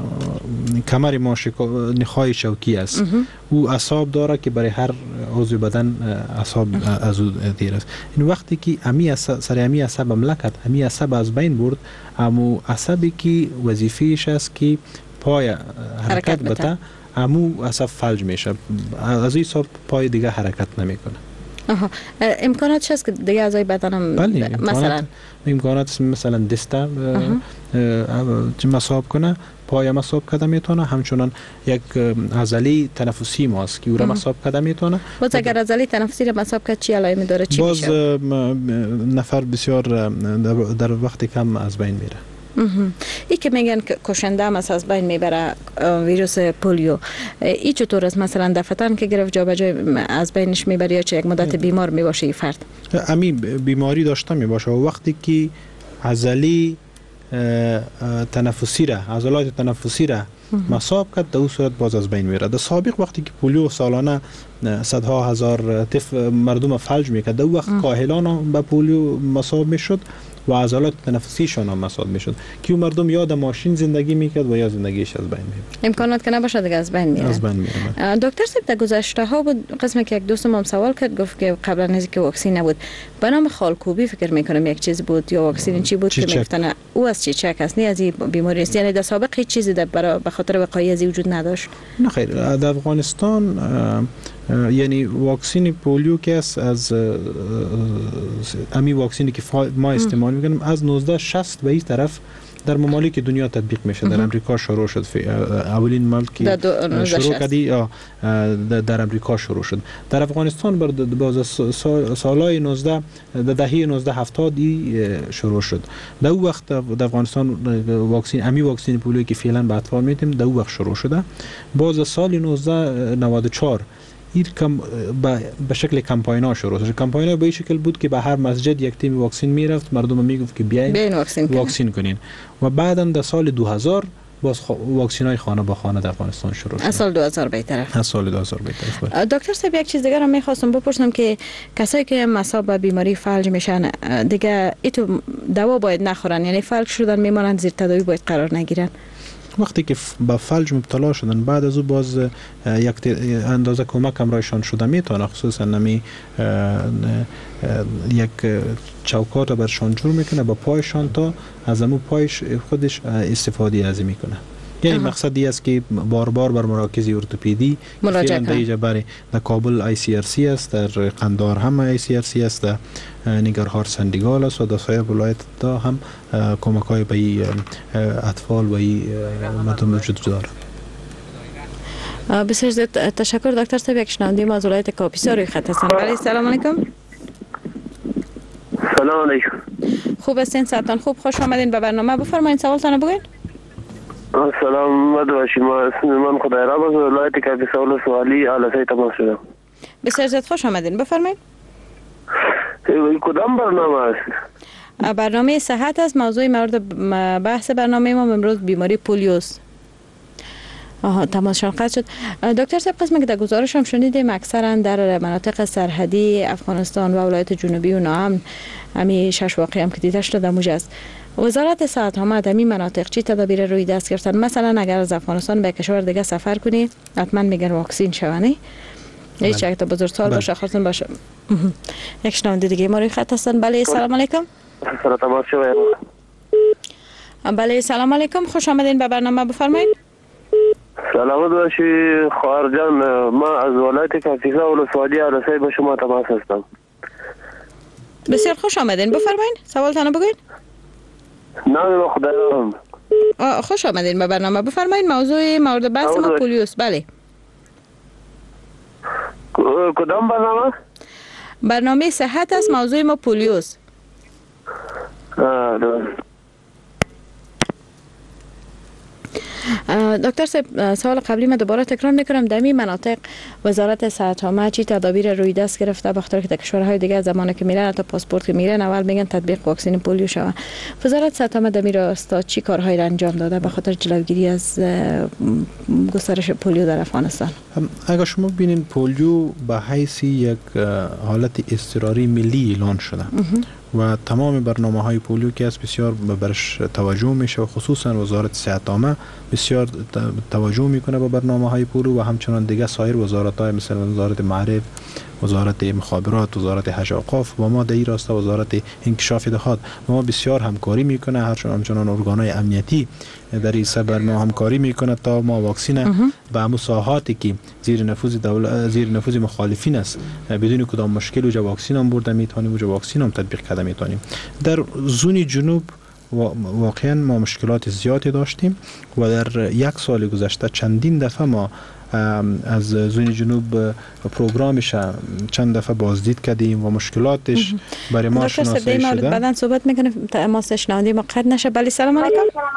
کمر ما نخای شوکی است. او اعصاب داره که برای هر عضو بدن اعصاب از او دیر است. این وقتی که امی سر امی عصب حمله کرد امی عصب از بین برد، اما عصبی که وظیفه‌اش است که پای حرکت بده امو عصب فلج میشه، از این حساب پای دیگه حرکت نمیکنه. آها، امکانات هست که دیگه اعضای بدنم بله، مثلا امکانات مثلا دسته مصاب کنه، پای مصاب کرده میتونه، همچنان یک عضله تنفسی ماست که او را مصاب کرده میتونه. باز اگر عضله تنفسی را مصاب کرد چی علائمی داره؟ چی باز میشه؟ نفر بسیار در وقت کم از بین میره. ای که میگن که کشنده هم از بین میبره ویروس پولیو، ای چطور است؟ مثلا دفعتاً که گرفت جا به جای از بینش میبره یا چه یک مدت بیمار میباشه این فرد؟ امی بیماری داشته میباشه و وقتی که عضله تنفسی را عضلات تنفسی را مصاب کرد در اون صورت باز از بین میره. در سابق وقتی که پولیو سالانه صدها هزار طفل مردم فلج میکرد در وقت کاهلان به پولیو مصاب میشد و عضلات تنفسیشان هم مصاب میشد که مردم یا در ماشین زندگی میکرد و یا زندگیش از بین میبرد. امکانات که نباشه دیگه از بین میره. از بین میره. دکتر صاحب در گذشته ها بود قسمی که یک دوستم هم سوال کرد، گفت که قبلا از اینکه واکسن نبود به نام خالکوبی فکر میکنم یک چیز بود یا واکسن چی بود که میگفتن او از چیچک است، نه از این بیماری است، یعنی در سابق هیچ چیزی در به خاطر وقایع از وجود نداشت. نه خیر، در افغانستان یعنی واکسن پولیو که است از امی واکسنی که ما استعمال میکنیم از نوزده شصت به این طرف در ممالک دنیا تطبیق میشه. در امریکا شروع شد، اولین ملکی شروع کردی در امریکا شروع شد. در افغانستان بر باز سالهای نوزده دهه نوزده هفتاد شروع شد. در اون وقت در افغانستان واکسن امی واکسن پولیو که فعلا به اطفال میدیم در اون وقت شروع شده. باز سال نوزده نود و چهار این کم به شکل کمپاین شروع شد. کمپاین به این شکل بود که به هر مسجد یک تیم واکسن میرفت، مردم میگفت که بیاین واکسن, واکسن کنین و بعدا در سال دو هزار باز واکسن های خانه به خانه در افغانستان شروع شد. از سال دو هزار به طرف. از سال دو هزار به طرف. دکتر صاحب یک چیز دیگه رو میخواستم بپرسم که کسایی که مصاب به بیماری فلج میشن دیگه ایتو دوا باید نخورن، یعنی فلج شدن میمونن زیر تداوی باید قرار نگیرن؟ وقتی که با فلج مبتلا شدن بعد از او باز یک اندازه کمک هم رایشان شده میتونه، خصوصا نمی یک چوکات برشان جور میکنه با پایشان تا از امو پایش خودش استفاده ازی میکنه یعنی مقصد این است که بار بار بر مراکز ارتوپدی مراجعه کنند. اینجا برای در کابل آی سی آر سی است، در قندهار هم آی سی آر سی است، در ننگرهار سندیگال است و در سایر ولایت دا هم کمک‌های به اطفال و مردم وجود دارد. بسیار زیاد تشکر دکتر صاحب. یک شنونده ما از ولایت کاپیسا روی خط هستند. بله سلام علیکم. سلام علیکم. خوب هستین؟ صحتان خوب؟ خوش آمدین به برنامه. بفرمایید سوالتان بگوین. سلام باشید. ما من خدای را باز ولایت کاپیسا ولسوالی آلسای تماس شدم. بسیار زیاد خوش آمدین. بفرمایید. کدام برنامه است؟ برنامه صحت است. موضوع مورد بحث برنامه ما امروز بیماری پولیوست. آها تماسشان قطع شد. دکتر صاحب قسمی که در گزارش هم شنیدیم اکثرا در مناطق سرحدی افغانستان و ولایت جنوبی و ناامن همی شش واقعی هم که دیده شده در موجه است. وزارت صحت هم در این مناطق چی تدابیر روی دست گرفتن؟ مثلا اگر از افغانستان به کشور دیگه سفر کنی حتما میگن واکسین شونی هیچ یک تا بزرگسال باشه خواستن باشه. یک شنونده دیگه ما روی خط هستن. بله سلام علیکم. بله سلام علیکم. خوش آمدین به برنامه. بفرمایید. سلامت باشی خواهر جان. ما از ولایت کاپیسا ولسوالی آلسای به شما تماس هستم. بسیار خوش آمدین. بفرمایید سوالتان بگوین. نام خدایرام. خوش آمدین به برنامه. بفرمایید موضوع مورد بحث ما پولیوست. بله کدام برنامه؟ برنامه صحت است. موضوع ما پولیوست. دکتر صاحب سوال قبلی ما دوباره تکرار میکنم. در این مناطق وزارت صحت عامه چی تدابیر روی دست گرفته؟ بخاطر که در کشورهای دیگه زمانی که میرن تا پاسپورت که میرن اول میگن تطبیق واکسن پولیو شوه. وزارت صحت عامه در این راستا چی کارهایی را انجام داده به خاطر جلوگیری از گسترش پولیو در افغانستان؟ اگر شما ببینید پولیو به حیث یک حالت اضطراری ملی اعلان شده و تمام برنامه‌های پولیو که از بسیار برش توجه میشه و خصوصا وزارت صحت عامه بسیار توجه میکنه به برنامه‌های پولیو و همچنان دیگه سایر وزارت‌های مثل وزارت معارف، وزارت مخابرات، وزارت حج و اوقاف و ما در این راستا وزارت انکشاف دهات ما بسیار همکاری میکنه. هر همچنان ارگان‌های امنیتی در این سبب ما همکاری میکنه تا ما واکسن به همون ساحاتی که زیر نفوذ دولت زیر نفوذ مخالفین است بدون کدام مشکل وجه واکسن هم برده میتونیم وجه واکسن هم تطبیق کرده میتونیم. در زون جنوب واقعا ما مشکلات زیادی داشتیم و در یک سال گذشته چندین دفعه ما از زون جنوب پروگرامش چند دفعه بازدید کردیم و مشکلاتش برای ما شناسایی شده. بعداً صحبت میکنیم تماس شنونده ما قطع نشه. بله سلام علیکم.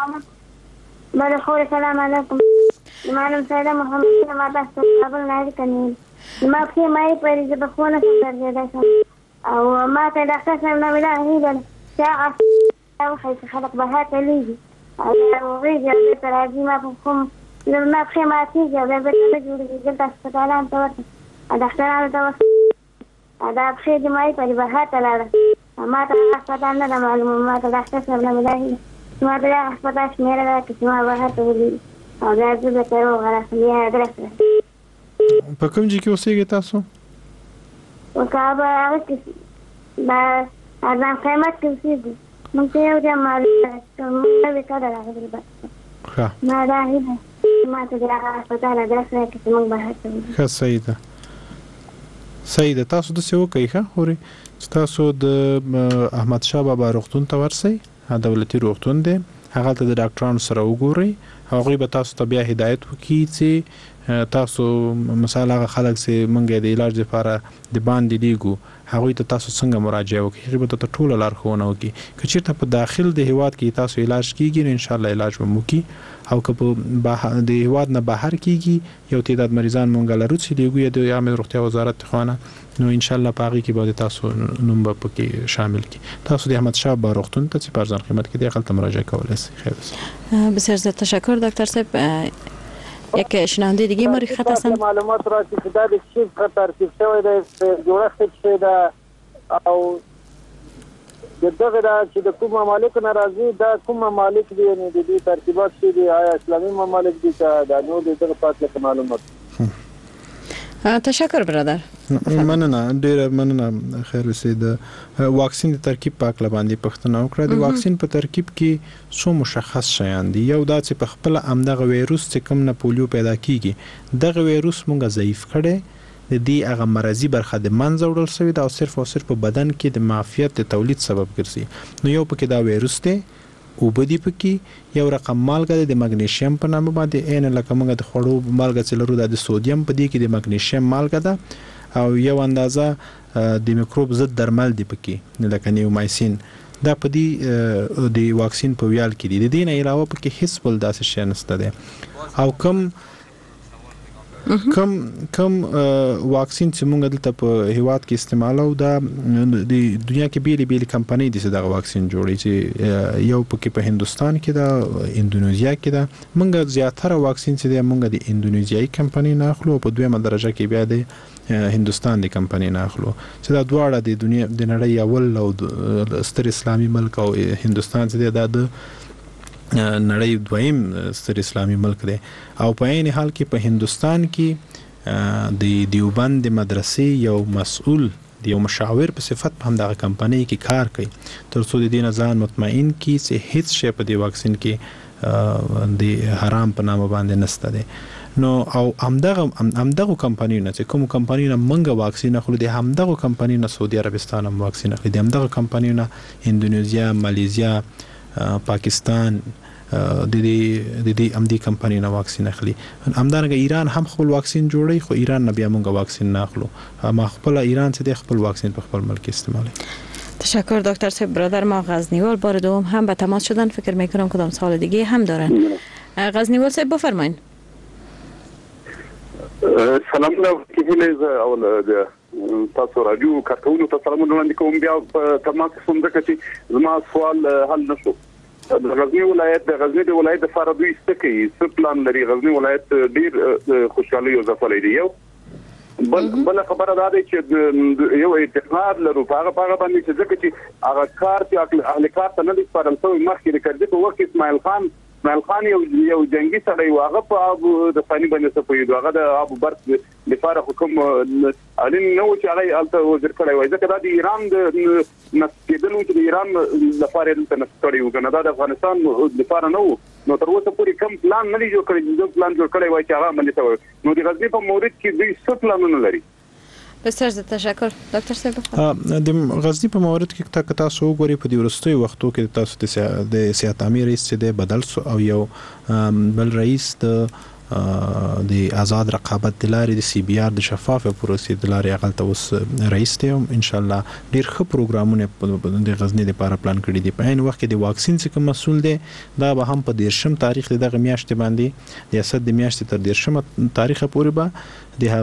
بله خوری سلام علیکم. منم سیده محمد ما دست قبل نهی کنیم. ما بخی مایی پریزه بخونه سم در جده شم و ما تدخل سم نمیده هیدن ساعة او حيث خلق بها تليجي وغيجي بيت الهدي ما بخم ما بخي ما تيجي بيت الهدي قلت اسفتالان توسط ادخل على توسط ادا بخي دي ماي پري بها تلاله ما تلاله اسفتال ندا معلوم ما تدخل سم نمیده هیدن ما تلاله اسفتاش میره دا کسی ما بها تولي او دازو بترو غرس ليه درسه په کوم ځای کې اوسېږئ تاسو؟ وکابه هغه کې دا ارزان قیمت کې اوسېږو موږ ته یو ځای معلومه موږ نوې کډه راغلې بس ښه ما دا هیله ما ته د هغه هسپتال ادرس راکړي چې موږ بهر ته وځو. ښه صحیح ده صحیح ده. تاسو داسې وکړئ ښه خورې چې تاسو د احمدشاه بابا روغتون ته ورسئ. دولتي روغتون دی هغلته د ډاکټرانو سره وګورئ. هغوی به تاسو ته بیا هدایت وکړي چې تاسو مثلا هغه خلک چې مونږ د علاج لپاره د باندې لیږو هغوی ته تاسو څنګه مراجعه وکړئ. هغوی به ته ټوله لارښوونه وکړي. که چېرته په داخل د هیواد کې تاسو علاج کیږي نو انشاءالله علاج به مو وکړي او که په د هیواد نه بهر کیږي یو تعداد مریضان مونږ لرو چې لیږو یا د عامه روغتیا وزارت خوانه نو انشاءالله په هغې کې به د تاسو نوم به پکې شامل کړي. تاسو د احمدشاه بابا روغتون ته چې په ارزان قیمت کې دی هغلته مراجعه کولی شئ. خیر بسیار زیاد تشکر دکتر صاحب. یک شنونده دیگه ما خط هستن. معلومات راکړي چې دا د چیز څخه ترتیب شوی دی جوړښت چې دا او د دغه دا چې د کوم ممالک نه راځي دا کوم ممالک دي نه دي ترتیبات چې دي آیا اسلامي ممالک دي که دا نور دي دغه پاتې معلومات. تشکر برادر. مننه ډیر مننه خیر وسید واکسین د ترکیب په اړه باندې پښتنه وکړه د واکسین په ترکیب کې څو مشخص شیان دي یو دا چې په خپل امدغه وایروس چې کوم نه پولیو پیدا کیږي دغه وایروس مونږه ضعیف کړي د دې هغه مرضی برخه د منځ وړل شوی دا او صرف او صرف په بدن کې د معافیت د تولید سبب ګرځي نو یو پکې دا وایروس دی او بدی پکې یو رقم مالګه د مګنیشیم په نامه باندې عین لکه موږ د خوړو مالګه چې لرو د سودیم په دې کې د مګنیشیم مالګه ده او یو اندازه د میکروب ضد درمل دی پکې لکه نیومایسین دا په دې د واکسین په ویال کې دي د دې نه علاوه پکې هیڅ بل داسې شی نشته دی او کم کم کم واکسین چې موږ دلته په هیواد کې استعمالو دا د دنیا کې بیل بیل کمپنۍ دي چې دا واکسین جوړي چې یو پکې په هندستان کې دا اندونیزیا کې دا موږ زیاتره واکسین چې د موږ د اندونیزیایي کمپنۍ نه اخلو په دویمه درجه کې بیا د هندستان د کمپنۍ نه اخلو چې دا دواړه د دنیا د نړۍ اول او ستر اسلامي ملک او هندستان چې دا د نړۍ دویم ستر اسلامي ملک دی او په عین حال کې په هندستان کې د دیوبند د مدرسې یو مسؤل د یو مشاور په صفت په همدغه کمپنۍ کې کار کوي ترڅو د دې نه ځان مطمئن کړي چې هیڅ شی په دې واکسین کې د حرام په نامه باندې نشته دی نو او همدغه همدغه کمپنۍ نه چې کوم کمپنۍ نه منګه واکسین اخلو د همدغه کمپنۍ نه سعودي عربستان هم واکسین اخلي د همدغه کمپنۍ نه اندونیزیا مالیزیا پاکستان د دې د دې امدي کمپنۍ نه واکسین اخلي همدارنګه ایران هم خپل واکسین جوړي خو ایران نه بیا موږ واکسین نه اخلو ما خپل ایران چې د خپل واکسین په خپل ملک استعمالي تشکر دکتر صاحب. برادر ما غزنیوال بار دوم هم به تماس شدن، فکر میکنم کدام سال دیگه هم دارن. غزنیوال صاحب بفرمایید. سلام علیکم. اول تاسو رادیو کارکونو ته سلام وړاندې کوم. بیا په تماس کوم ځکه چې زما سوال حل نشو. د غزنی ولایت د غزنی د ولایت د فاردوی استکی سپلان لري. غزنی ولایت ډیر خوشحالي او ظفر دی. یو بل بل خبره ده چې یو اتحاد لرو په هغه په باندې چې ځکه چې هغه کار چې اهل کار ته نه دي سپارل شوی مخکې کړي په وخت اسماعیل خان اسماعیل خان یو یو جنگي سړی واغه په ابو د ثاني باندې سپوي هغه د ابو برت لپاره حکم علي نو چې هغه الته وزیر کړی وای ځکه دا د ایران د نسکیدلو چې د ایران لپاره د نسکړی وګنه دا د افغانستان لپاره نو نو تر اوسه پورې کم پلان نه جوړ کړی. جو پلان جوړ کړی وای چې هغه باندې ته نو د غزنی په مورید کې دوی څه پلانونه لري؟ بسیار زیات تشکر دکتر صاحب. د غزنی په مورید کې تاسو وګورئ په دې ورستوي وختو کې تاسو د سیاست امیر رئیس چې بدل او یو بل رئیس د د آزاد رقابت د لارې د سی بي آر د شفاف پروسې د لارې هغه اوس رئیس دی. ان شاء الله ډیر ښه پروګرامونه د غزنی لپاره پلان کړی دي. په عین وخت کې د واکسین څخه مسول دی دا به هم په دیرشم تاریخ دغه میاشتې باندې د اسد د میاشتې تر دیرشم تاریخ پورې به د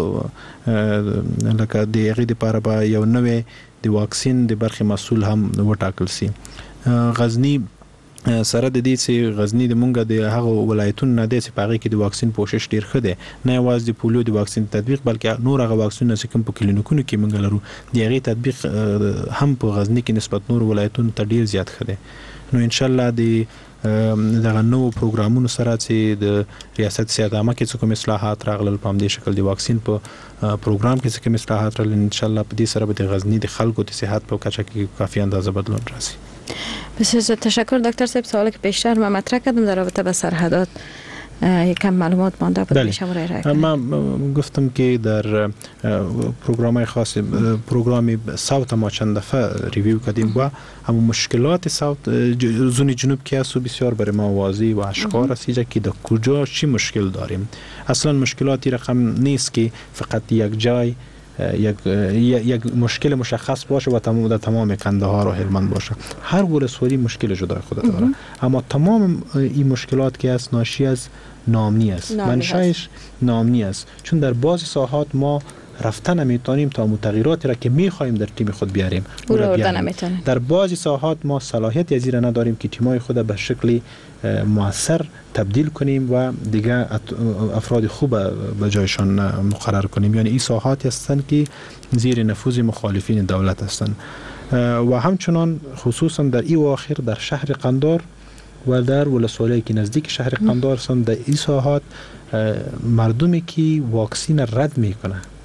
هغه لکه د هغه لپاره به یو نوې د واکسین د برخې مسول هم وټاکل سي. غزنی سره د دې چې غزنی د مونږه د هغه ولایتونو نه د سپاغي کې د واکسین کوشش ډیر ښه دی. نه یوازې د پولیو د واکسین تطبیق بلکې نور هغه واکسینونه چې کوم په کلینیکونو کې مونږ لرو د هغه تطبیق هم په غزنی کې نسبت نور ولایتونو ته ډیر زیات ښه دی. نو ان شاء الله د دغه نو پروګرامونو سره چې د ریاست سیاده عامه کې کوم اصلاحات راغلل په دې شکل د واکسین په پروګرام کې کوم اصلاحات راغلل ان شاء الله په دې سره به د غزنی د خلکو د صحت په کچه کې کافی اندازه بدلون راسي. بسیار تشکر دکتر صاحب. سوالی که بیشتر من مطرح کردم در رابطه با سرحدات یکم معلومات مانده بود میشه ارائه کنید. من گفتم که در پروگرام‌های خاص پروگرامی صوت ما چند دفعه ریویو کردیم و همون مشکلات صوت زون جنوب که است بسیار برای ما واضح و آشکار است که در کجا چی مشکل داریم. اصلا مشکلاتی رقم نیست که فقط یک جای یک یک مشکل مشخص باشه و تمام در تمام کندهار و هلمند باشه. هر ولسوالی مشکل جدای خود داره. اما تمام این مشکلات که است ناشی از نامنی است. منشأش نامنی است. چون در بعضی ساحات ما رفتن نمیتونیم تا متغیراتی را که میخوایم در تیم خود بیاریم او را بیاریم. در بعضی ساحات ما صلاحیت از این نداریم که تیمای خود به شکلی موثر تبدیل کنیم و دیگه افراد خوب به جایشان مقرر کنیم. یعنی این ساحاتی هستند که زیر نفوذ مخالفین دولت هستند و همچنان خصوصا در این اواخر در شهر قندار و در ولسوالی که نزدیک شهر قندار هستند در این ساحات مردمی که واکسین رد میکنه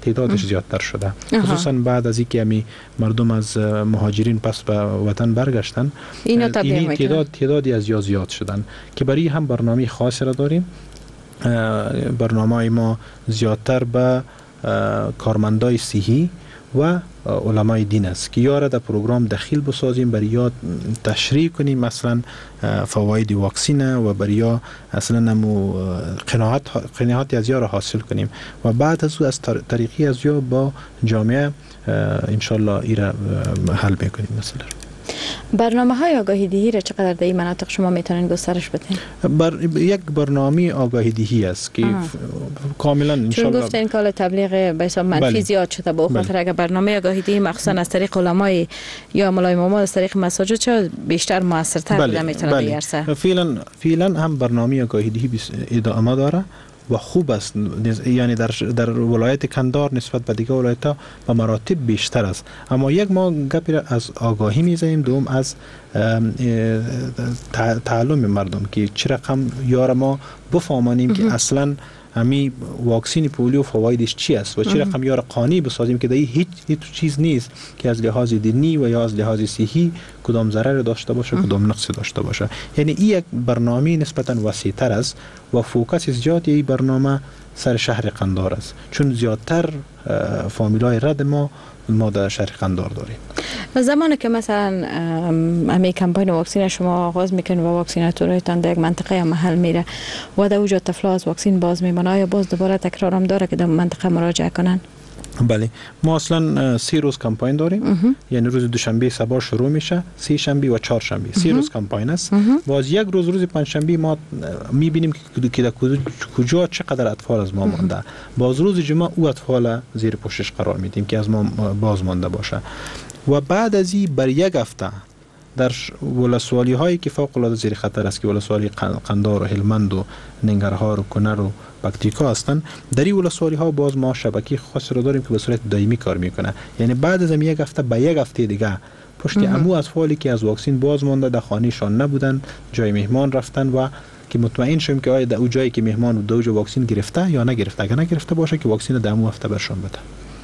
تعدادش زیادتر شده، خصوصا بعد از اینکه می مردم از مهاجرین پس به وطن برگشتن، این تعداد تعدادی از یا زیاد شدن که برای هم برنامه خاصی را داریم. برنامه ما زیادتر به کارمندای صحی و علمای دین است که یاره در پروگرام دخیل بسازیم، برای یا تشریح کنیم مثلا فواید واکسینه و برای یا اصلا نمو قناعت قناعت از یا را حاصل کنیم و بعد از او از طریقی از یا با جامعه انشالله ایره حل میکنیم. مثلا برنامه های آگاهی دهی را چقدر در این مناطق شما میتونین گسترش بدین؟ بر یک برنامه آگاهی دهی است که کاملا ان شاء الله، چون گفتین که تبلیغ به حساب منفی بله. زیاد شده، به خاطر اگر برنامه آگاهی دهی مخصوصا از طریق علمای یا مولای اماما از طریق مساجد چه بیشتر موثرتر بله. بوده میتونه بله. بیارسه. فعلا فعلا هم برنامه آگاهی دهی ادامه داره و خوب است، یعنی در در ولایت کندهار نسبت به دیگه ولایت‌ها به مراتب بیشتر است. اما یک ما گپی از آگاهی می‌زنیم، دوم از تعلم مردم که چه رقم یار ما بفهمانیم که اصلا همی واکسین پولیو فوایدش چی است و چه رقم یار قانی بسازیم که دیگه هیچ هیچ چیز نیست که از لحاظ دینی و یا از لحاظ صحی کدام ضرر داشته باشه کدام نقص داشته باشه. یعنی این یک برنامه نسبتا وسیع‌تر است و فوکس زیاد این برنامه سر شهر قندهار است، چون زیادتر فامیلای رد ما ما در شهر قندهار داریم. و زمانی که مثلا همه کمپاین واکسین شما آغاز میکنید و واکسیناتورایتان در یک منطقه محل میره و در وجود طفلا از واکسین باز میمونه، یا باز دوباره تکرارم داره که در منطقه مراجعه کنن؟ بله، ما اصلا سی روز کمپاین داریم، یعنی روز دوشنبه صبح شروع میشه، سه شنبه و چهار شنبه سی روز کمپاین است. باز یک روز روز پنجشنبه ما میبینیم که در کجا چقدر اطفال از ما مانده. باز روز جمعه او اطفال زیر پوشش قرار میدیم که از ما باز مانده باشه و بعد از این بر یک هفته در ولسوالی هایی که فوق العاده زیر خطر است که ولسوالی قندهار و هلمند و ننگرهار و کنر و پکتیکا هستند، در این ولسوالی ها باز ما شبکه خاصی رو داریم که به صورت دائمی کار میکنه. یعنی بعد از یک هفته به یک هفته دیگه پشت امو اطفالی که از واکسین باز مانده در خانهشان نبودن، جای مهمان رفتن و که مطمئن شویم که آیا در اون جایی که مهمان بود دوجا واکسین گرفته یا نگرفته. اگر نگرفته باشه که واکسین در امو هفته برشان بده.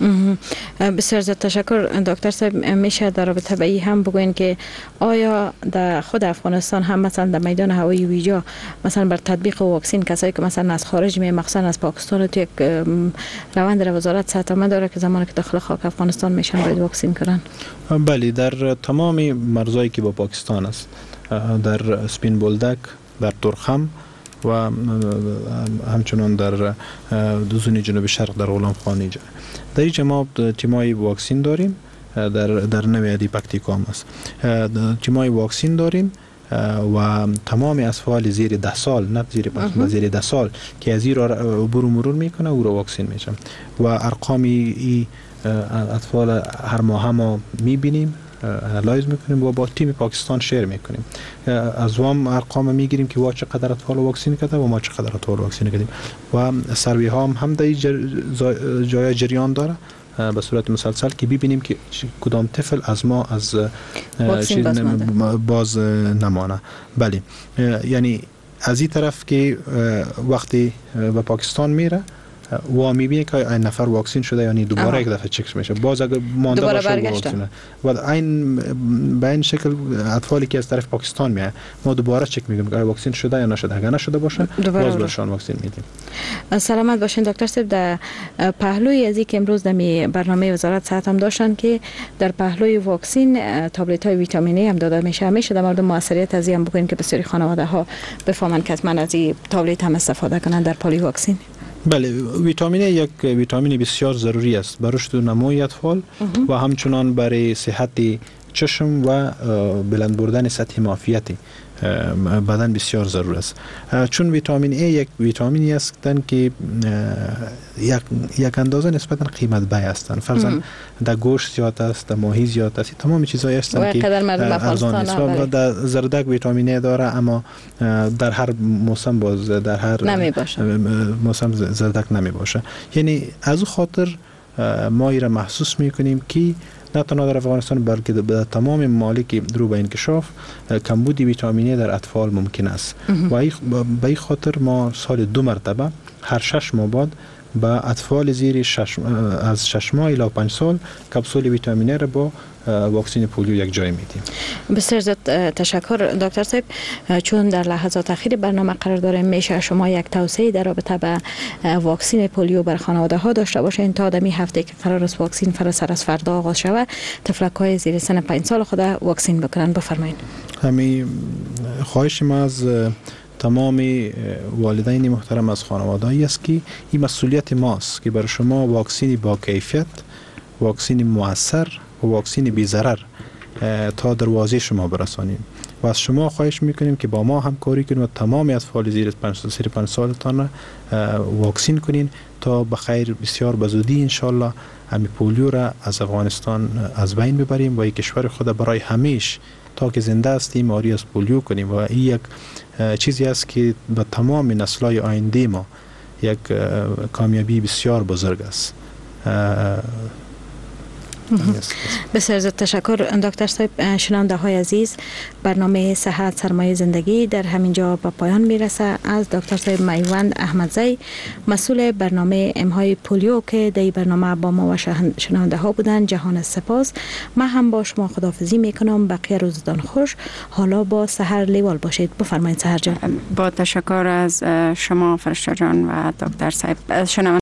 بسیار زیاد تشکر دکتر صاحب. میشه در رابطه با این هم بگوین که آیا در خود افغانستان هم مثلا در میدان هوایی ویجا مثلا بر تطبیق واکسین کسایی که مثلا از خارج می مخصوصا از پاکستان تو یک روند در وزارت صحت عامه داره که زمانی که داخل خاک افغانستان میشن باید واکسین کنن؟ بله، در تمام مرزایی که با پاکستان است، در سپین بولدک، در ترخم و همچنان در دوزونی جنوب شرق در غلام خانی جا. در اینجا ما تیمای واکسین داریم، در در نویدی پکتیکا هم است. تیمای واکسین داریم و تمام اطفال زیر ده سال، نه زیر پنج زیر ده سال که از این را عبور و مرور میکنه او را واکسین میشن و ارقام ای اطفال هر ماه ما میبینیم، انالایز میکنیم و با تیم پاکستان شیر میکنیم. از وام ارقام میگیریم که وا چقدر اطفال واکسین کرده و ما چقدر اطفال واکسین کردیم و سروی ها هم, هم در جر... جای جریان داره به صورت مسلسل که ببینیم که کدام طفل از ما از چیز باز نمانه. بله، یعنی از این طرف که وقتی به پاکستان میره و میبینه که این نفر واکسین شده یعنی دوباره یک دفعه چک میشه، باز اگر مانده باشه واکسینه و این به این شکل اطفالی که از طرف پاکستان میاد ما دوباره چک میکنیم که واکسین شده یا نشده. اگر نشده باشه باز برشان واکسین میدیم. سلامت باشین دکتر صاحب. در پهلوی از اینکه امروز در برنامه وزارت صحت هم داشتن که در پهلوی واکسین تابلت های ویتامینی هم داده میشه، همیشه در مورد موثریت از این هم بگوین که بسیاری خانواده ها بفهمن که حتما از این تابلت هم استفاده کنن در پالی واکسین. بله، ویتامین یک ویتامین بسیار ضروری است برای رشد و نموی اطفال و همچنان برای صحت چشم و بلند بردن سطح معافیت بدن بسیار ضرور است، چون ویتامین A یک ویتامینی است که یک یک اندازه نسبتا قیمت بای هستند. فرضاً در گوشت زیاد است، در ماهی زیاد است، تمام چیزایی هستند که ارزان است و در زردک ویتامین A داره، اما در هر موسم باز در هر موسم زردک نمی باشه. یعنی از خاطر ما این را محسوس میکنیم که نه تنها در افغانستان بلکه در تمام ممالک رو به انکشاف کمبود ویتامینی در اطفال ممکن است و به این خاطر ما سال دو مرتبه هر شش ماه بعد به اطفال زیر شش از شش ماه الی پنج سال کپسول ویتامینی را با واکسن پولیو یک جای میدیم. بسیار زیاد تشکر دکتر صاحب. چون در لحظات اخیر برنامه قرار داره، میشه شما یک توصیه در رابطه به واکسن پولیو بر خانواده ها داشته باشین تا دمی هفته که قرار است واکسن فر سر از فردا آغاز شود طفلک های زیر سن پنج سال خود واکسن بکنن؟ بفرمایید. همین خواهش ما از تمام والدین محترم از خانواده‌ای است که این مسئولیت ماست که برای شما واکسن با کیفیت، واکسن مؤثر و واکسن بی ضرر تا دروازه شما برسانیم و از شما خواهش میکنیم که با ما همکاری کنید و تمام اطفال زیر پنج سالتان واکسن کنین تا بخیر بسیار بزودی انشالله همین پولیو را از افغانستان از بین ببریم و این کشور خود برای همیشه تا که زنده هستیم آری از پولیو کنیم و این یک چیزی است که به تمام نسل‌های آینده ما یک کامیابی بسیار بزرگ است. بسیار زیاد تشکر دکتر صاحب. شنونده های عزیز، برنامه صحت سرمایه زندگی در همین جا به پایان میرسه. از دکتر صاحب میوند احمدزی مسئول برنامه امهای پولیو که در برنامه با ما و شنونده ها بودن جهان سپاس. من هم با شما خداحافظی میکنم. بقیه روزتان خوش. حالا با سحر لیوال باشید. بفرمایید سحر جان. با تشکر از شما فرشته جان و دکتر صاحب.